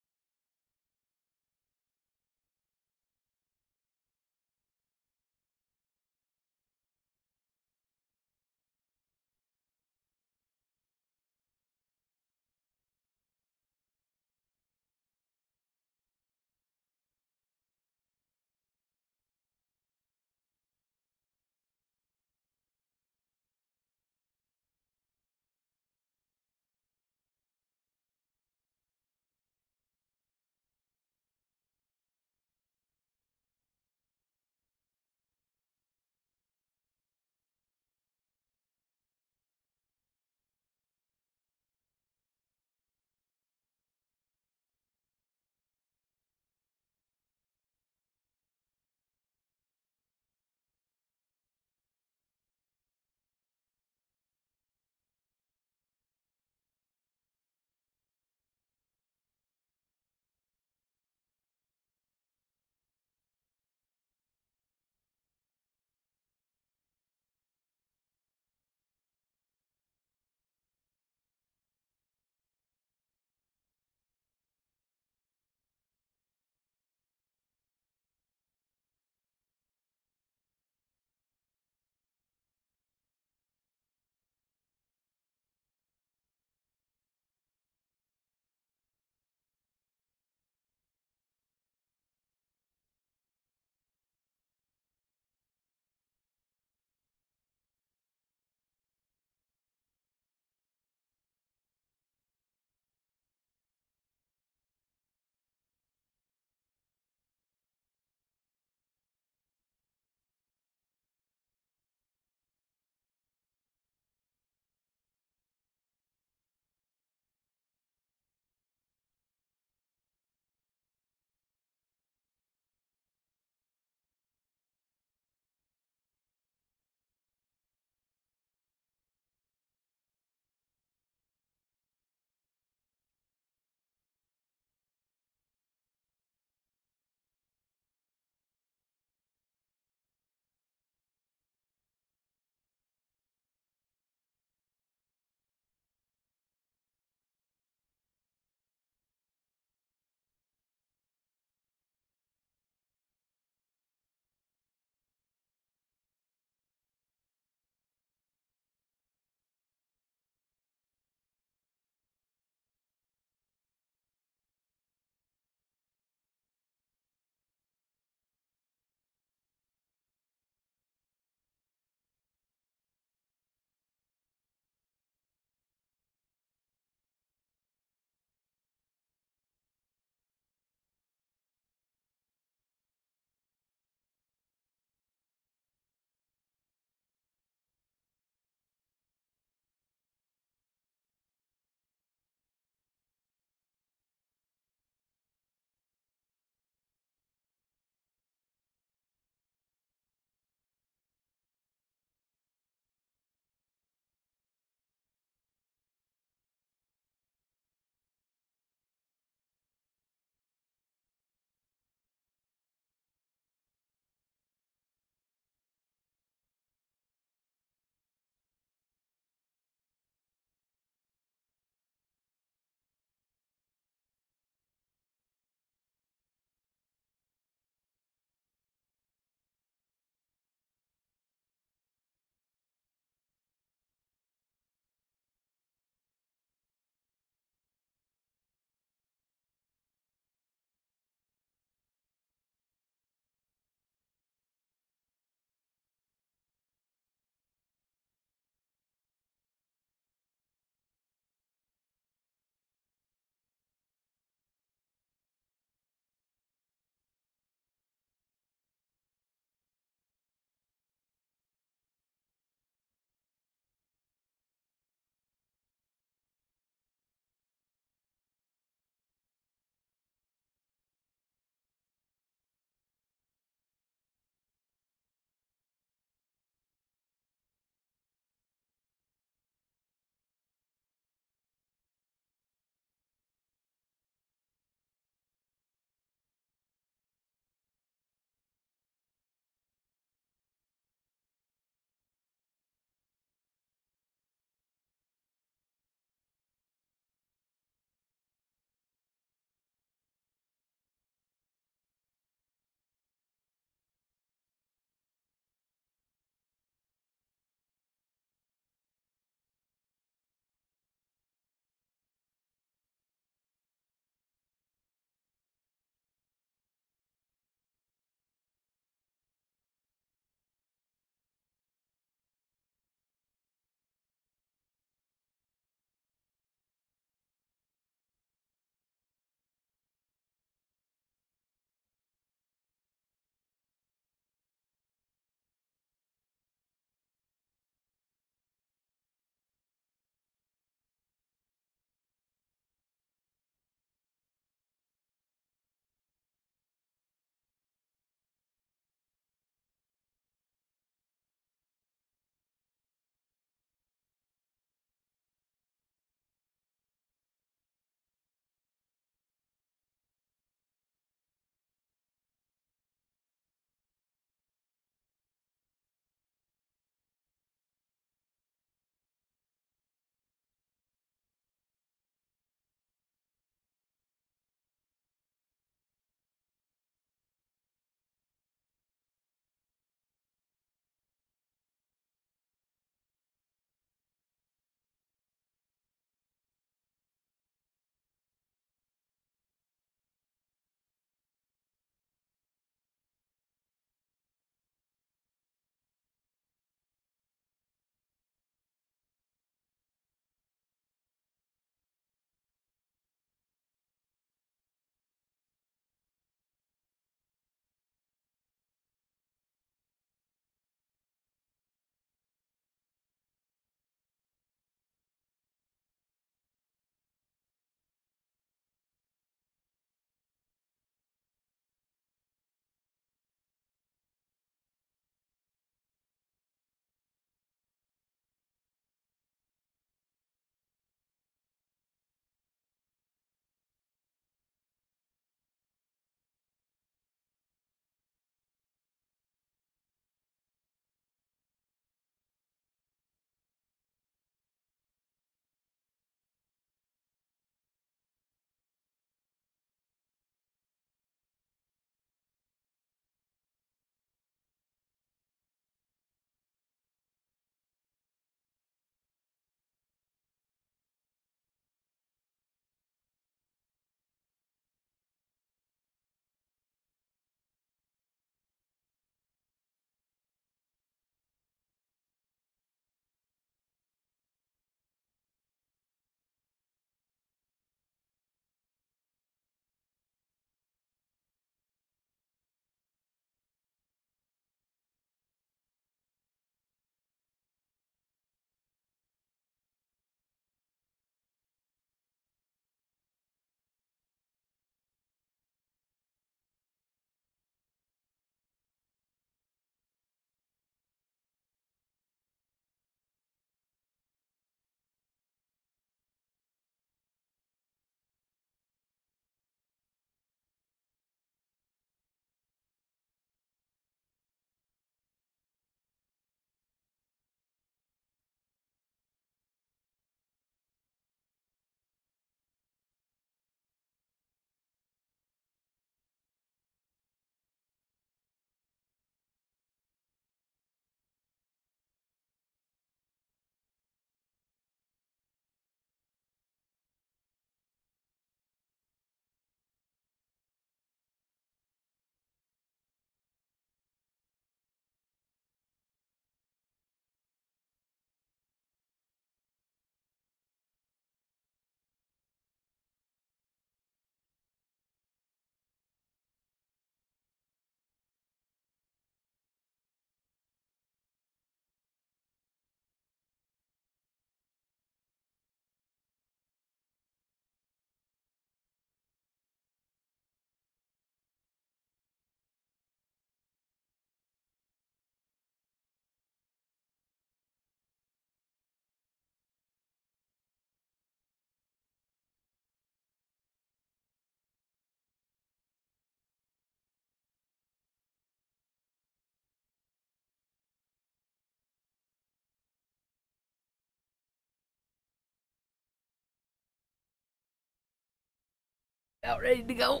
About ready to go.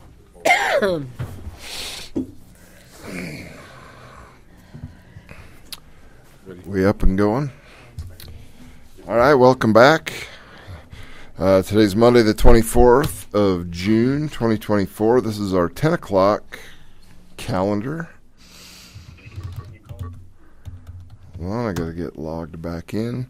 We up and going? All right, welcome back. Today's Monday, the 24th of June, 2024. This is our 10 o'clock calendar. Well, I got to get logged back in.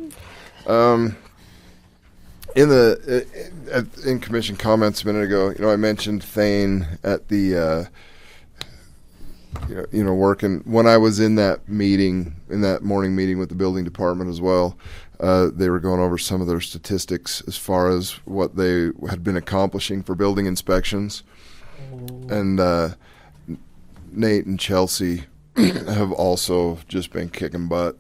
In commission comments a minute ago, I mentioned Thane at the working when I was in that morning meeting with the building department as well. They were going over some of their statistics as far as what they had been accomplishing for building inspections, and Nate and Chelsea have also just been kicking butt.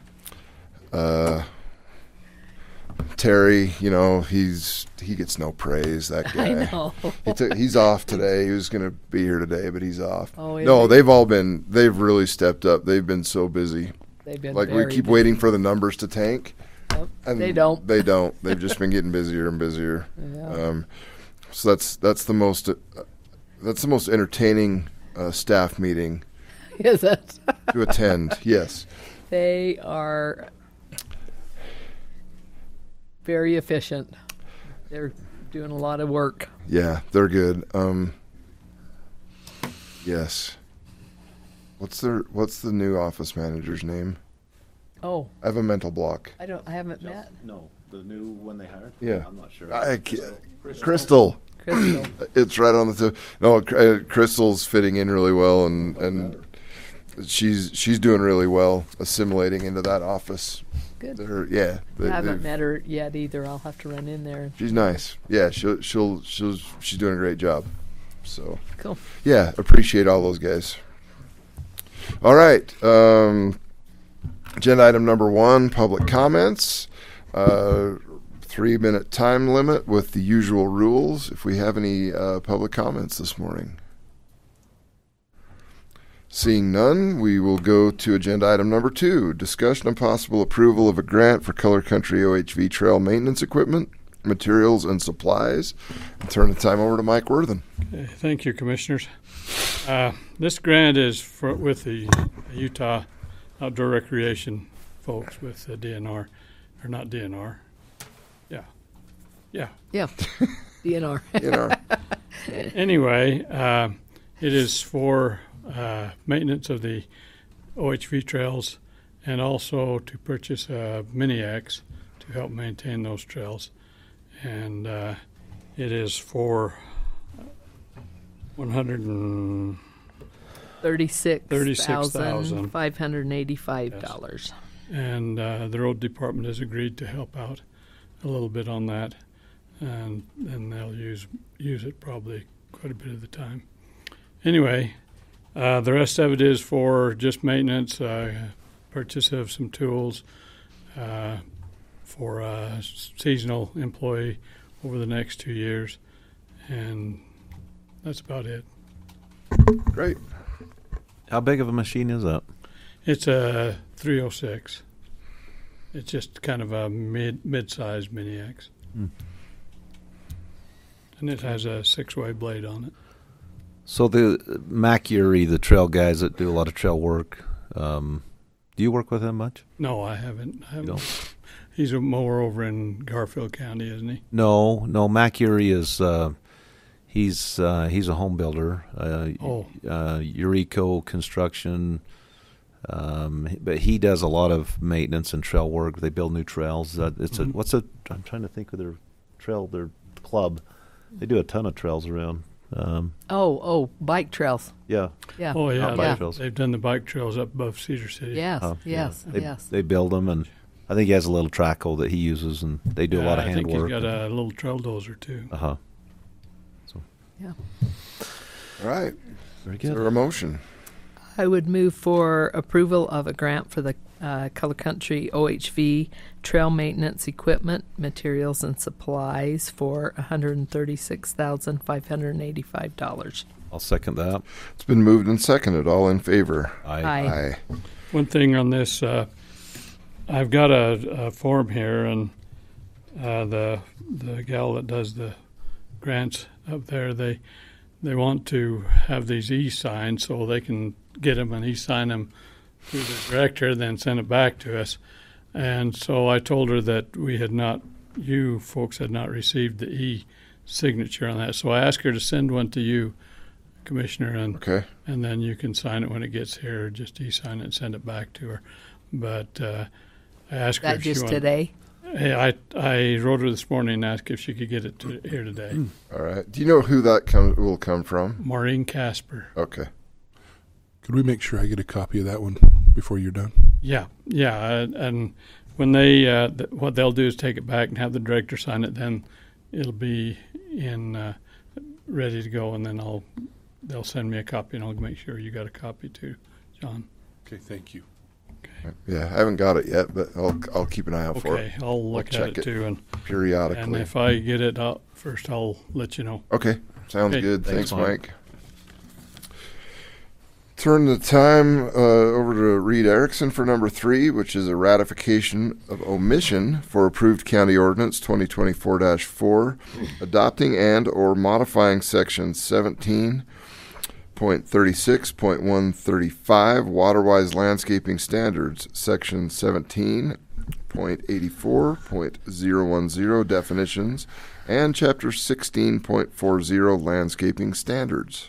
Terry, he gets no praise. That guy. I know. He's off today. He was going to be here today, but he's off. Oh, no, they've really stepped up. They've been so busy. They've been we very keep busy. waiting for the numbers to tank. Yep. And They don't. They don't. They've just been getting busier and busier. Yeah. So that's the most entertaining staff meeting Is it? to attend. Yes. They are very efficient. They're doing a lot of work. Yeah, they're good. Yes. What's the new office manager's name? Oh, I have a mental block. I haven't met No, the new one they hired? Yeah. I'm not sure. Crystal. Crystal. It's right on the tip. No, Crystal's fitting in really well, and she's doing really well assimilating into that office. Good. I I haven't met her yet either. I'll have to run in there. She's nice. Yeah, she's doing a great job. So Cool. yeah, appreciate all those guys. All right. Agenda item number 1, public comments. 3-minute time limit with the usual rules. If we have any public comments this morning. Seeing none, we will go to agenda item number 2, discussion and possible approval of a grant for Color Country OHV trail maintenance equipment, materials, and supplies. I'll turn the time over to Mike Worthen. Okay, thank you, Commissioners. This grant is with the Utah Outdoor Recreation folks with the DNR, or not DNR. Yeah. Yeah. DNR. Anyway, it is for maintenance of the OHV trails and also to purchase a Mini-X to help maintain those trails. And it is for $36,585. And the road department has agreed to help out a little bit on that, and they'll use it probably quite a bit of the time. Anyway, the rest of it is for just maintenance, purchase of some tools for a seasonal employee over the next 2 years, and that's about it. Great. How big of a machine is that? It's a 306. It's just kind of a mid-sized Mini-X. And it has a 6-way blade on it. So the Mac Urey, the trail guys that do a lot of trail work, do you work with them much? No, I haven't. You don't? He's a mower over in Garfield County, isn't he? No. Mac Urey is he's a home builder. Urico Construction. But he does a lot of maintenance and trail work. They build new trails. I'm trying to think of their club. They do a ton of trails around. Bike trails. Yeah. Yeah. Oh, yeah. Bike trails. They've done the bike trails up above Cedar City. Yes. Yeah. Yes. They build them, and I think he has a little track hole that he uses, and they do a lot of hand I think work. he's got a little trail dozer, too. Yeah. All right. Very Is good. there a motion? I would move for approval of a grant for the Color Country OHV trail maintenance equipment, materials, and supplies for $136,585. I'll second that. It's been moved and seconded. All in favor? Aye. One thing on this, I've got a form here, and the gal that does the grants up there, they want to have these e-signs so they can get them and e-sign them to the director, then send it back to us. And so I told her that you folks had not received the e-signature on that. So I asked her to send one to you, Commissioner, Okay. and then you can sign it when it gets here. Just e-sign it and send it back to her. But I asked her That if she just wanted. today? Hey, I wrote her this morning and asked if she could get it here today. All right. Do you know who that will come from? Maureen Casper. Okay. Could we make sure I get a copy of that one before you're done? Yeah, and when they what they'll do is take it back and have the director sign it. Then it'll be in ready to go, and then they'll send me a copy, and I'll make sure you got a copy too, John. Okay, thank you. Yeah, I haven't got it yet, but I'll keep an eye out for it Okay, I'll look at check it too, and periodically. if I get it out first, I'll let you know. Okay, sounds Okay. good. Thanks, Thanks, Mike. Turn the time over to Reed Erickson for number 3, which is a ratification of omission for approved county ordinance 2024-4, adopting and or modifying section 17.36.135 Waterwise Landscaping Standards, section 17.84.010 definitions, and chapter 16.40 landscaping standards.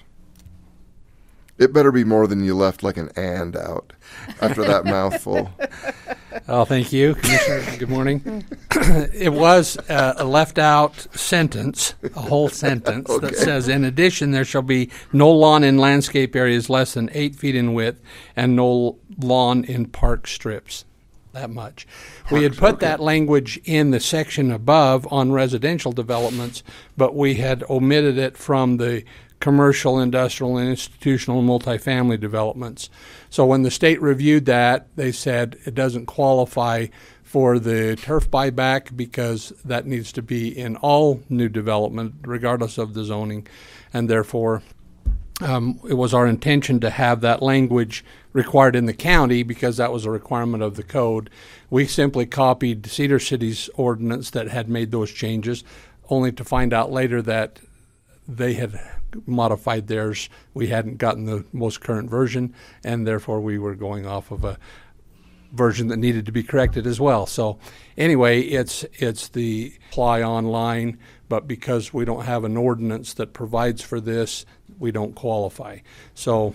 It better be more than you left like an and out after that mouthful. Oh, thank you, Commissioner. Good morning. It was a left out sentence, a whole sentence Okay. that says, in addition, there shall be no lawn in landscape areas less than 8 feet in width and no lawn in park strips. That much. We had put that language in the section above on residential developments, but we had omitted it from the commercial, industrial, and institutional multifamily developments. So when the state reviewed that, they said it doesn't qualify for the turf buyback because that needs to be in all new development, regardless of the zoning, and therefore it was our intention to have that language required in the county because that was a requirement of the code. We simply copied Cedar City's ordinance that had made those changes, only to find out later that they had modified theirs. We hadn't gotten the most current version, and therefore we were going off of a version that needed to be corrected as well. So anyway, it's the apply online, but because we don't have an ordinance that provides for this, we don't qualify. So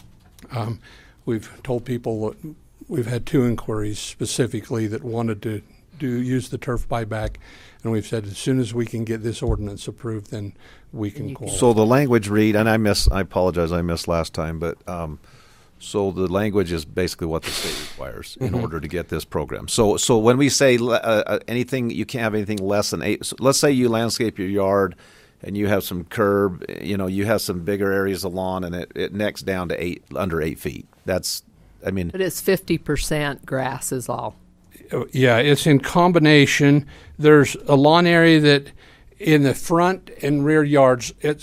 we've told people that we've had 2 inquiries specifically that wanted to use the turf buyback, and we've said as soon as we can get this ordinance approved, then we can qualify. So the language read, and I apologize, I missed last time, but so the language is basically what the state requires in order to get this program. So when we say anything, you can't have anything less than 8. So let's say you landscape your yard and you have some curb, you have some bigger areas of lawn, and it necks down to under 8 feet. But it's 50% grass is all. Yeah, it's in combination. There's a lawn area that in the front and rear yards, they're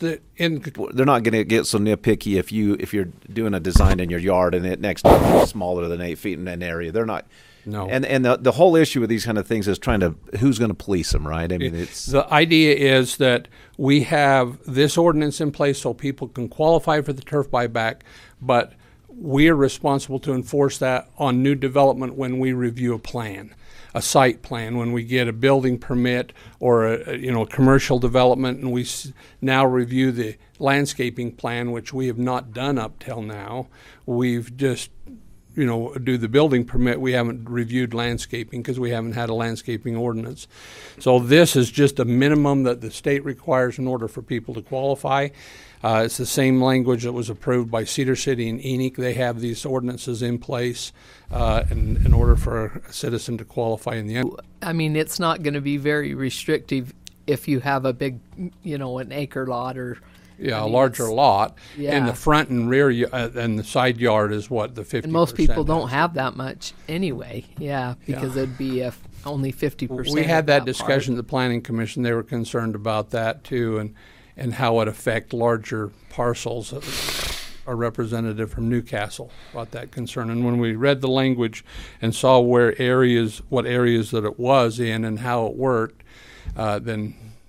not going to get so nitpicky if you're doing a design in your yard and it next to smaller than 8 feet in an area. They're not. No. And the whole issue with these kind of things is who's going to police them, right? It's the idea is that we have this ordinance in place so people can qualify for the turf buyback, but we are responsible to enforce that on new development when we review a plan, a site plan, when we get a building permit or a commercial development, and we now review the landscaping plan, which we have not done up till now. We've just do the building permit. We haven't reviewed landscaping because we haven't had a landscaping ordinance. So this is just a minimum that the state requires in order for people to qualify. It's the same language that was approved by Cedar City and Enoch. They have these ordinances in place in order for a citizen to qualify in the end. I mean, it's not going to be very restrictive if you have a big, an acre lot or... Yeah, a larger lot. Yeah. In the front and rear and the side yard is what the 50%. And most people don't have that much anyway. Yeah, because it'd be only 50%. We had that of discussion at the Planning Commission. They were concerned about that too, and how it affect larger parcels. Our representative from Newcastle brought that concern. And when we read the language and saw what areas that it was in and how it worked, then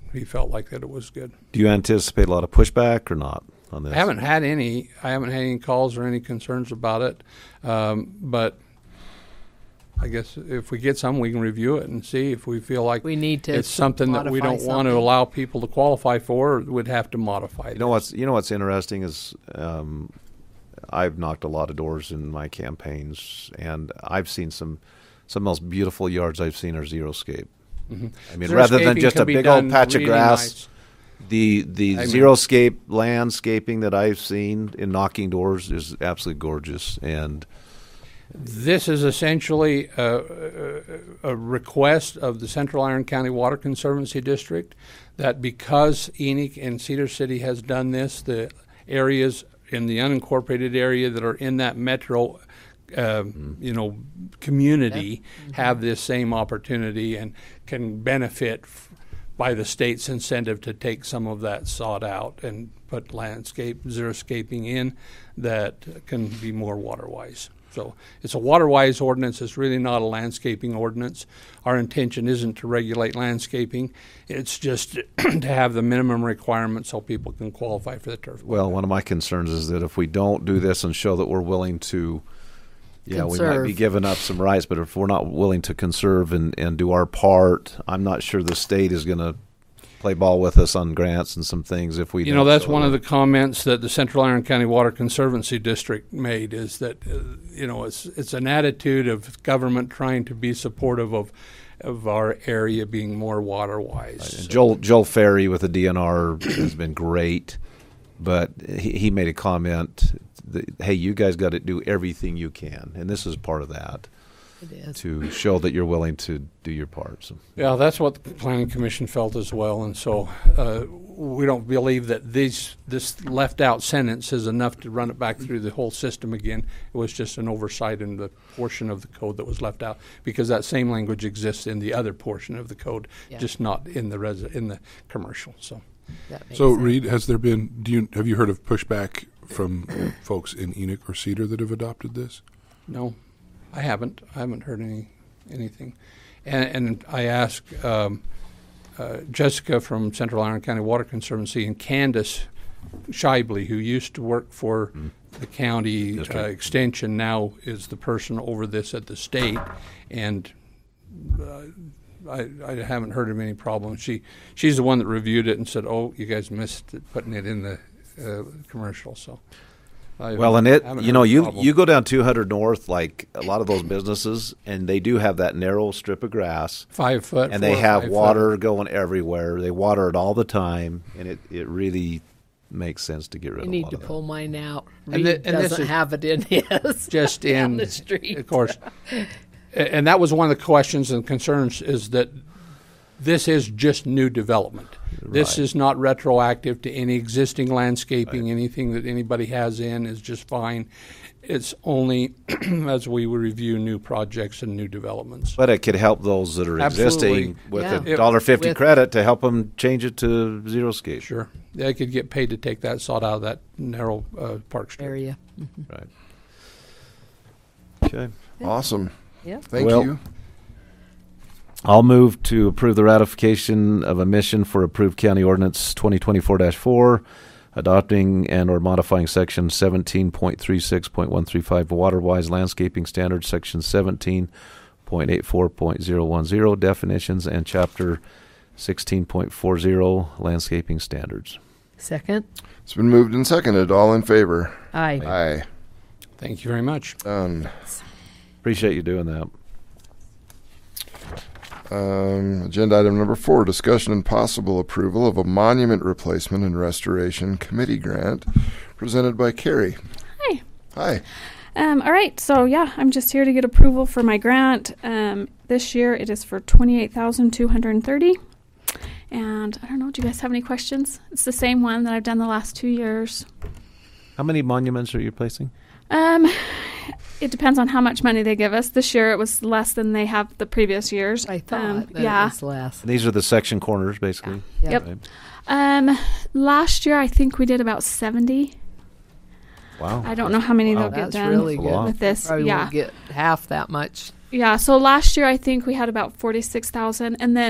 he felt like that it was good. Do you anticipate a lot of pushback or not on this? I haven't had any calls or any concerns about it, but I guess if we get some, we can review it and see if we feel like We need to it's something that we modify don't want to something. allow people to qualify for. We'd have to modify it. You know what's interesting is I've knocked a lot of doors in my campaigns, and I've seen some of the most beautiful yards I've seen are xeriscape. Mhm. I mean, rather than Xeriscaping just can a be big old done patch of really grass, nice. the Amen. xeriscape landscaping that I've seen in knocking doors is absolutely gorgeous. And This is essentially a request of the Central Iron County Water Conservancy District that because Enoch and Cedar City has done this, the areas in the unincorporated area that are in that metro community have this same opportunity and can benefit by the state's incentive to take some of that sod out and put xeriscaping in that can be more water-wise. So it's a water-wise ordinance. It's really not a landscaping ordinance. Our intention isn't to regulate landscaping. It's just to have the minimum requirements so people can qualify for the turf. well, one of my concerns is that if we don't do this and show that we're willing to, we might be Conserve. giving up some rights, but if we're not willing to conserve and do our part, I'm not sure the state is going to play ball with us on grants and some things if we don't. That's show one of that. the comments that the Central Iron County Water Conservancy District made is that, it's an attitude of government trying to be supportive of our area being more water-wise. And Joel Ferry with the DNR has been great, but he made a comment that, hey, you guys got to do everything you can, and this is part of that, It is. to show that you're willing to do your part. So. Yeah, that's what the Planning Commission felt as well, and so we don't believe that this left-out sentence is enough to run it back through the whole system again. It was just an oversight in the portion of the code that was left out, because that same language exists in the other portion of the code, Yeah. just not in the commercial. So That makes So, sense. Reed, have you heard of pushback from folks in Enoch or Cedar that have adopted this? no, I haven't heard anything, and I asked Jessica from Central Iron County Water Conservancy and Candace Shibley, who used to work for the county extension, now is the person over this at the state, and I haven't heard of any problems. She's the one that reviewed it and said, "Oh, you guys missed it, putting it in the commercial." So. Well, and you go down 200 North, like a lot of those businesses, and they do have that narrow strip of grass, 5 foot, and they have water going everywhere. They water it all the time, and it really makes sense to get rid You of a need lot to of that. pull mine out. And Reed and this doesn't is have it in his. just down in the street. Of course. And that was one of the questions and concerns, is that this is just new development. This Right. is not retroactive to any existing landscaping. Anything that anybody has in is just fine. It's only as we review new projects and new developments. But it could help those that are Absolutely. existing with Yeah. a $1.50 With- credit to help them change it to xeriscape. Sure. They could get paid to take that sod out of that narrow park strip. Area. Right. Okay. Awesome. Yeah. Thank Well- you. I'll move to approve the ratification of a mission for approved county ordinance 2024-4, adopting and or modifying section 17.36.135 water-wise landscaping standards, section 17.84.010 definitions, and chapter 16.40 landscaping standards. Second. It's been moved and seconded. All in favor? Aye. Aye. Thank you very much. Done. Appreciate you doing that. Agenda item number 4, discussion and possible approval of a monument replacement and restoration committee grant presented by Carrie. Hi. Hi. All right, so yeah, I'm just here to get approval for my grant. This year it is for $28,230. And I don't know, do you guys have any questions? It's the same one that I've done the last 2 years. How many monuments are you replacing? It depends on how much money they give us. This year it was less than they have the previous years. I thought that yeah. it was less. These are the section corners, basically. Yeah. Yep. Right. Last year I think we did about 70. Wow. I don't know how many Wow. they'll get That's done really That's a lot. good. with this. Probably yeah. won't get half that much. Yeah, so last year I think we had about 46,000, and then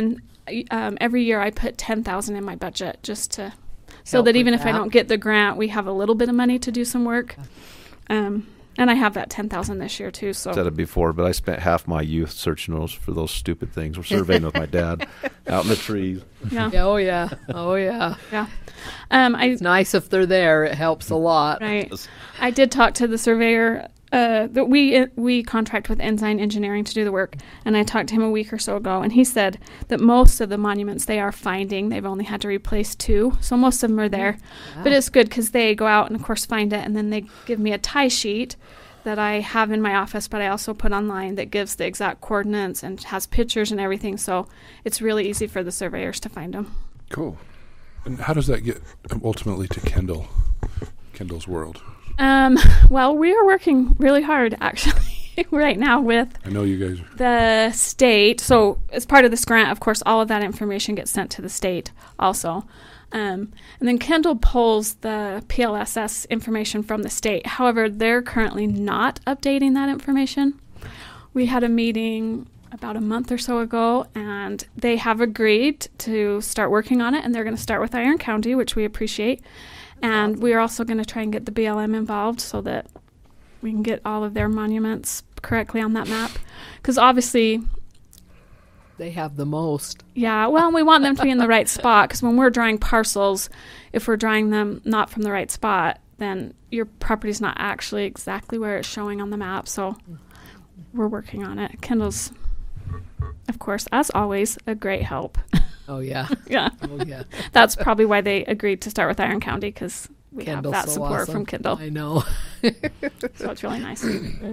every year I put 10,000 in my budget just to, so Help that with even if I that. don't get the grant, we have a little bit of money to do some work. And I have that 10,000 this year too. So Said it before, but I spent half my youth searching those for those stupid things. We're surveying with my dad out in the trees. yeah, Oh yeah. Oh yeah. yeah. It's nice if they're there. It helps a lot. Right. I did talk to the surveyor. That we contract with Ensign Engineering to do the work, and I talked to him a week or so ago, and he said that most of the monuments they are finding, they've only had to replace 2, so most of them are there. But it's good because they go out and of course find it, and then they give me a tie sheet that I have in my office, but I also put online that gives the exact coordinates and has pictures and everything, so it's really easy for the surveyors to find them. Cool. And how does that get ultimately to Kendall's World? Well, we are working really hard actually right now with I know you guys. the state. So as part of this grant, of course, all of that information gets sent to the state also. And then Kendall pulls the PLSS information from the state. However, they're currently not updating that information. We had a meeting about a month or so ago, and they have agreed to start working on it, and they're going to start with Iron County, which we appreciate. And we are also going to try and get the BLM involved so that we can get all of their monuments correctly on that map. Because obviously, They have the most. yeah, well, we want them to be in the right spot. Because when we're drawing parcels, if we're drawing them not from the right spot, then your property's not actually exactly where it's showing on the map. So we're working on it. Kendall's, of course, as always, a great help. Oh yeah. Yeah. Oh yeah. That's probably why they agreed to start with Iron County, because we Kendall's have that so support awesome. from Kendall. I know. So it's really nice.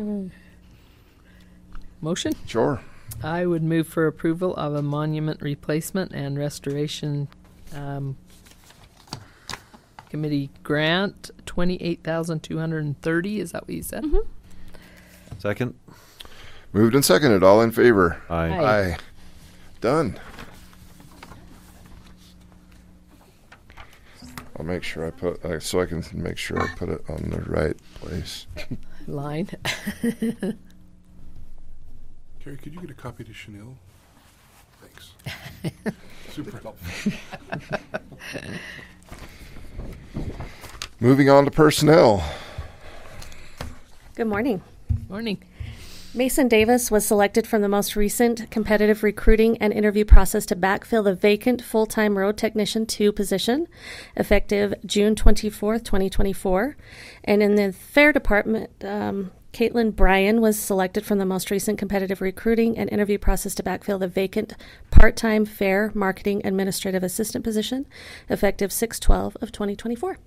Motion? Sure. I would move for approval of a monument replacement and restoration committee grant, 28,230. Is that what you said? Mhm. Second. Moved and seconded. All in favor? Aye. Aye. Aye. Done. I'll make sure I put so I can make sure I put it on the right place. Line. Carrie, could you get a copy to Chanel? Thanks. Super helpful. Moving on to personnel. Good morning. Morning. Mason Davis was selected from the most recent competitive recruiting and interview process to backfill the vacant full-time road technician 2 position, effective June 24th, 2024. And in the fair department, Caitlin Bryan was selected from the most recent competitive recruiting and interview process to backfill the vacant part-time fair marketing administrative assistant position, effective 6/12 of 2024.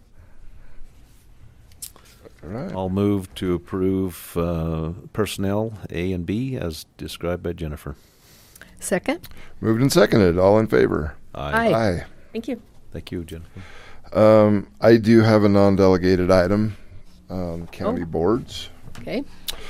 All right. I'll move to approve personnel A and B as described by Jennifer. Second? Moved and seconded. All in favor? Aye. Aye. Thank you. Thank you, Jennifer. I do have a non-delegated item. County Oh. boards. Okay.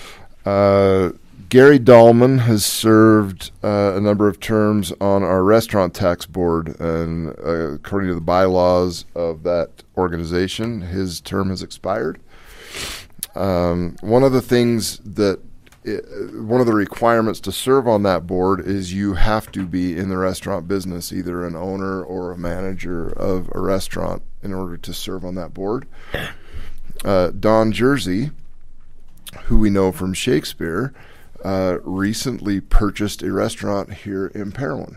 Gary Dahlman has served a number of terms on our restaurant tax board, and according to the bylaws of that organization, his term has expired. One of the things that one of the requirements to serve on that board is you have to be in the restaurant business, either an owner or a manager of a restaurant, in order to serve on that board. Don Jersey, who we know from Shakespeare, recently purchased a restaurant here in Parowan.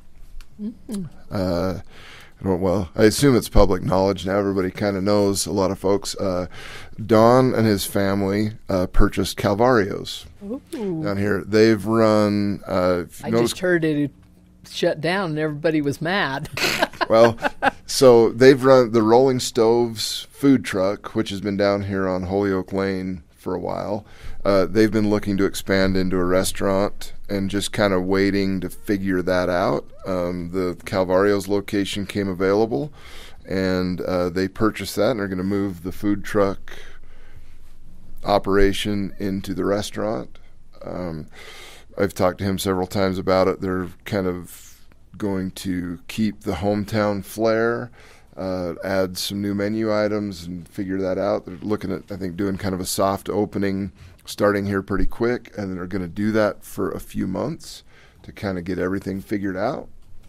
Well, I assume it's public knowledge now. Everybody kind of knows. A lot of folks. Don and his family purchased Calvario's down here. They've run. I just heard it had shut down and everybody was mad. Well, so they've run the Rolling Stoves food truck, which has been down here on Holyoke Lane for a while. They've been looking to expand into a restaurant and just kind of waiting to figure that out. The Calvario's location came available, and they purchased that and are going to move the food truck operation into the restaurant. I've talked to him several times about it. They're kind of going to keep the hometown flair, add some new menu items and figure that out. They're looking at, I think, doing kind of a soft opening starting here pretty quick, and they're going to do that for a few months to kind of get everything figured out.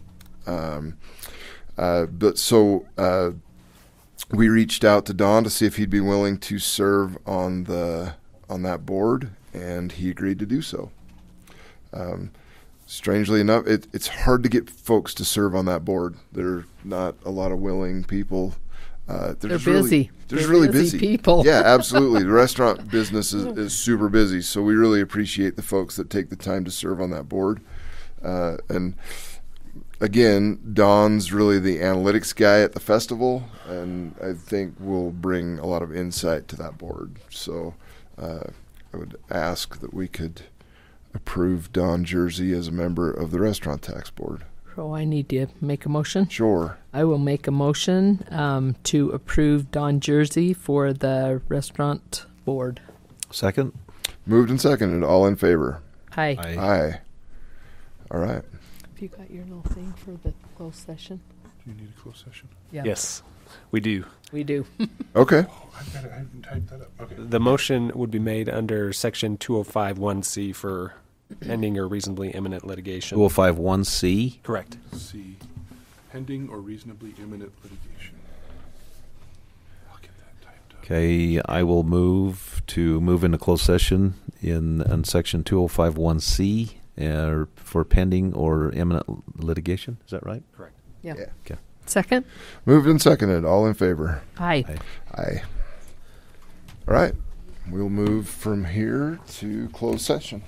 We reached out to Don to see if he'd be willing to serve on that board, and he agreed to do so. Strangely enough, it's hard to get folks to serve on that board. There are not a lot of willing people. They're busy. They're really busy people. Yeah, absolutely. The restaurant business is super busy, so we really appreciate the folks that take the time to serve on that board. And again, Don's really the analytics guy at the festival, and I think will bring a lot of insight to that board. So I would ask that we could approve Don Jersey as a member of the Restaurant Tax Board. So I need to make a motion? Sure. I will make a motion to approve Don Jersey for the Restaurant Board. Second. Moved and seconded. All in favor? Aye. Aye. All right. Have you got your little thing for the closed session? Do you need a closed session? Yeah. Yes, we do. We do. Okay. Oh, I haven't typed that up. Okay. The motion would be made under Section 205(1)(c) for pending or reasonably imminent litigation. 2051C. Correct. C, pending or reasonably imminent litigation. I'll get that typed up. Okay, I will move into closed session in Section 2051C for pending or imminent litigation. Is that right? Correct. Yeah. Okay. Second? Moved and seconded. All in favor? Aye. Aye. All right. We'll move from here to closed session.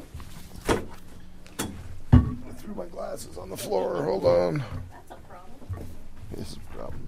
I threw my glasses on the floor. Hold on. That's a problem. This is a problem.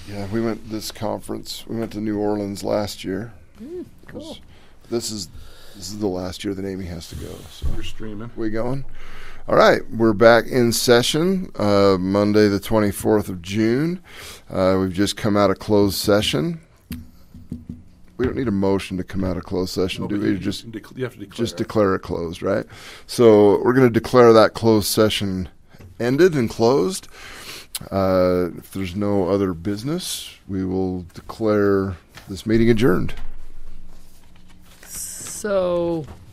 Yeah, we went this conference. We went to New Orleans last year. Cool. This is the last year that Amy has to go. So You're streaming. we going? All right, we're back in session. Monday, the 24th of June. We've just come out of closed session. We don't need a motion to come out of closed session, do we? You have to declare. Just declare it closed, right? So we're going to declare that closed session ended and closed. If there's no other business, we will declare this meeting adjourned. So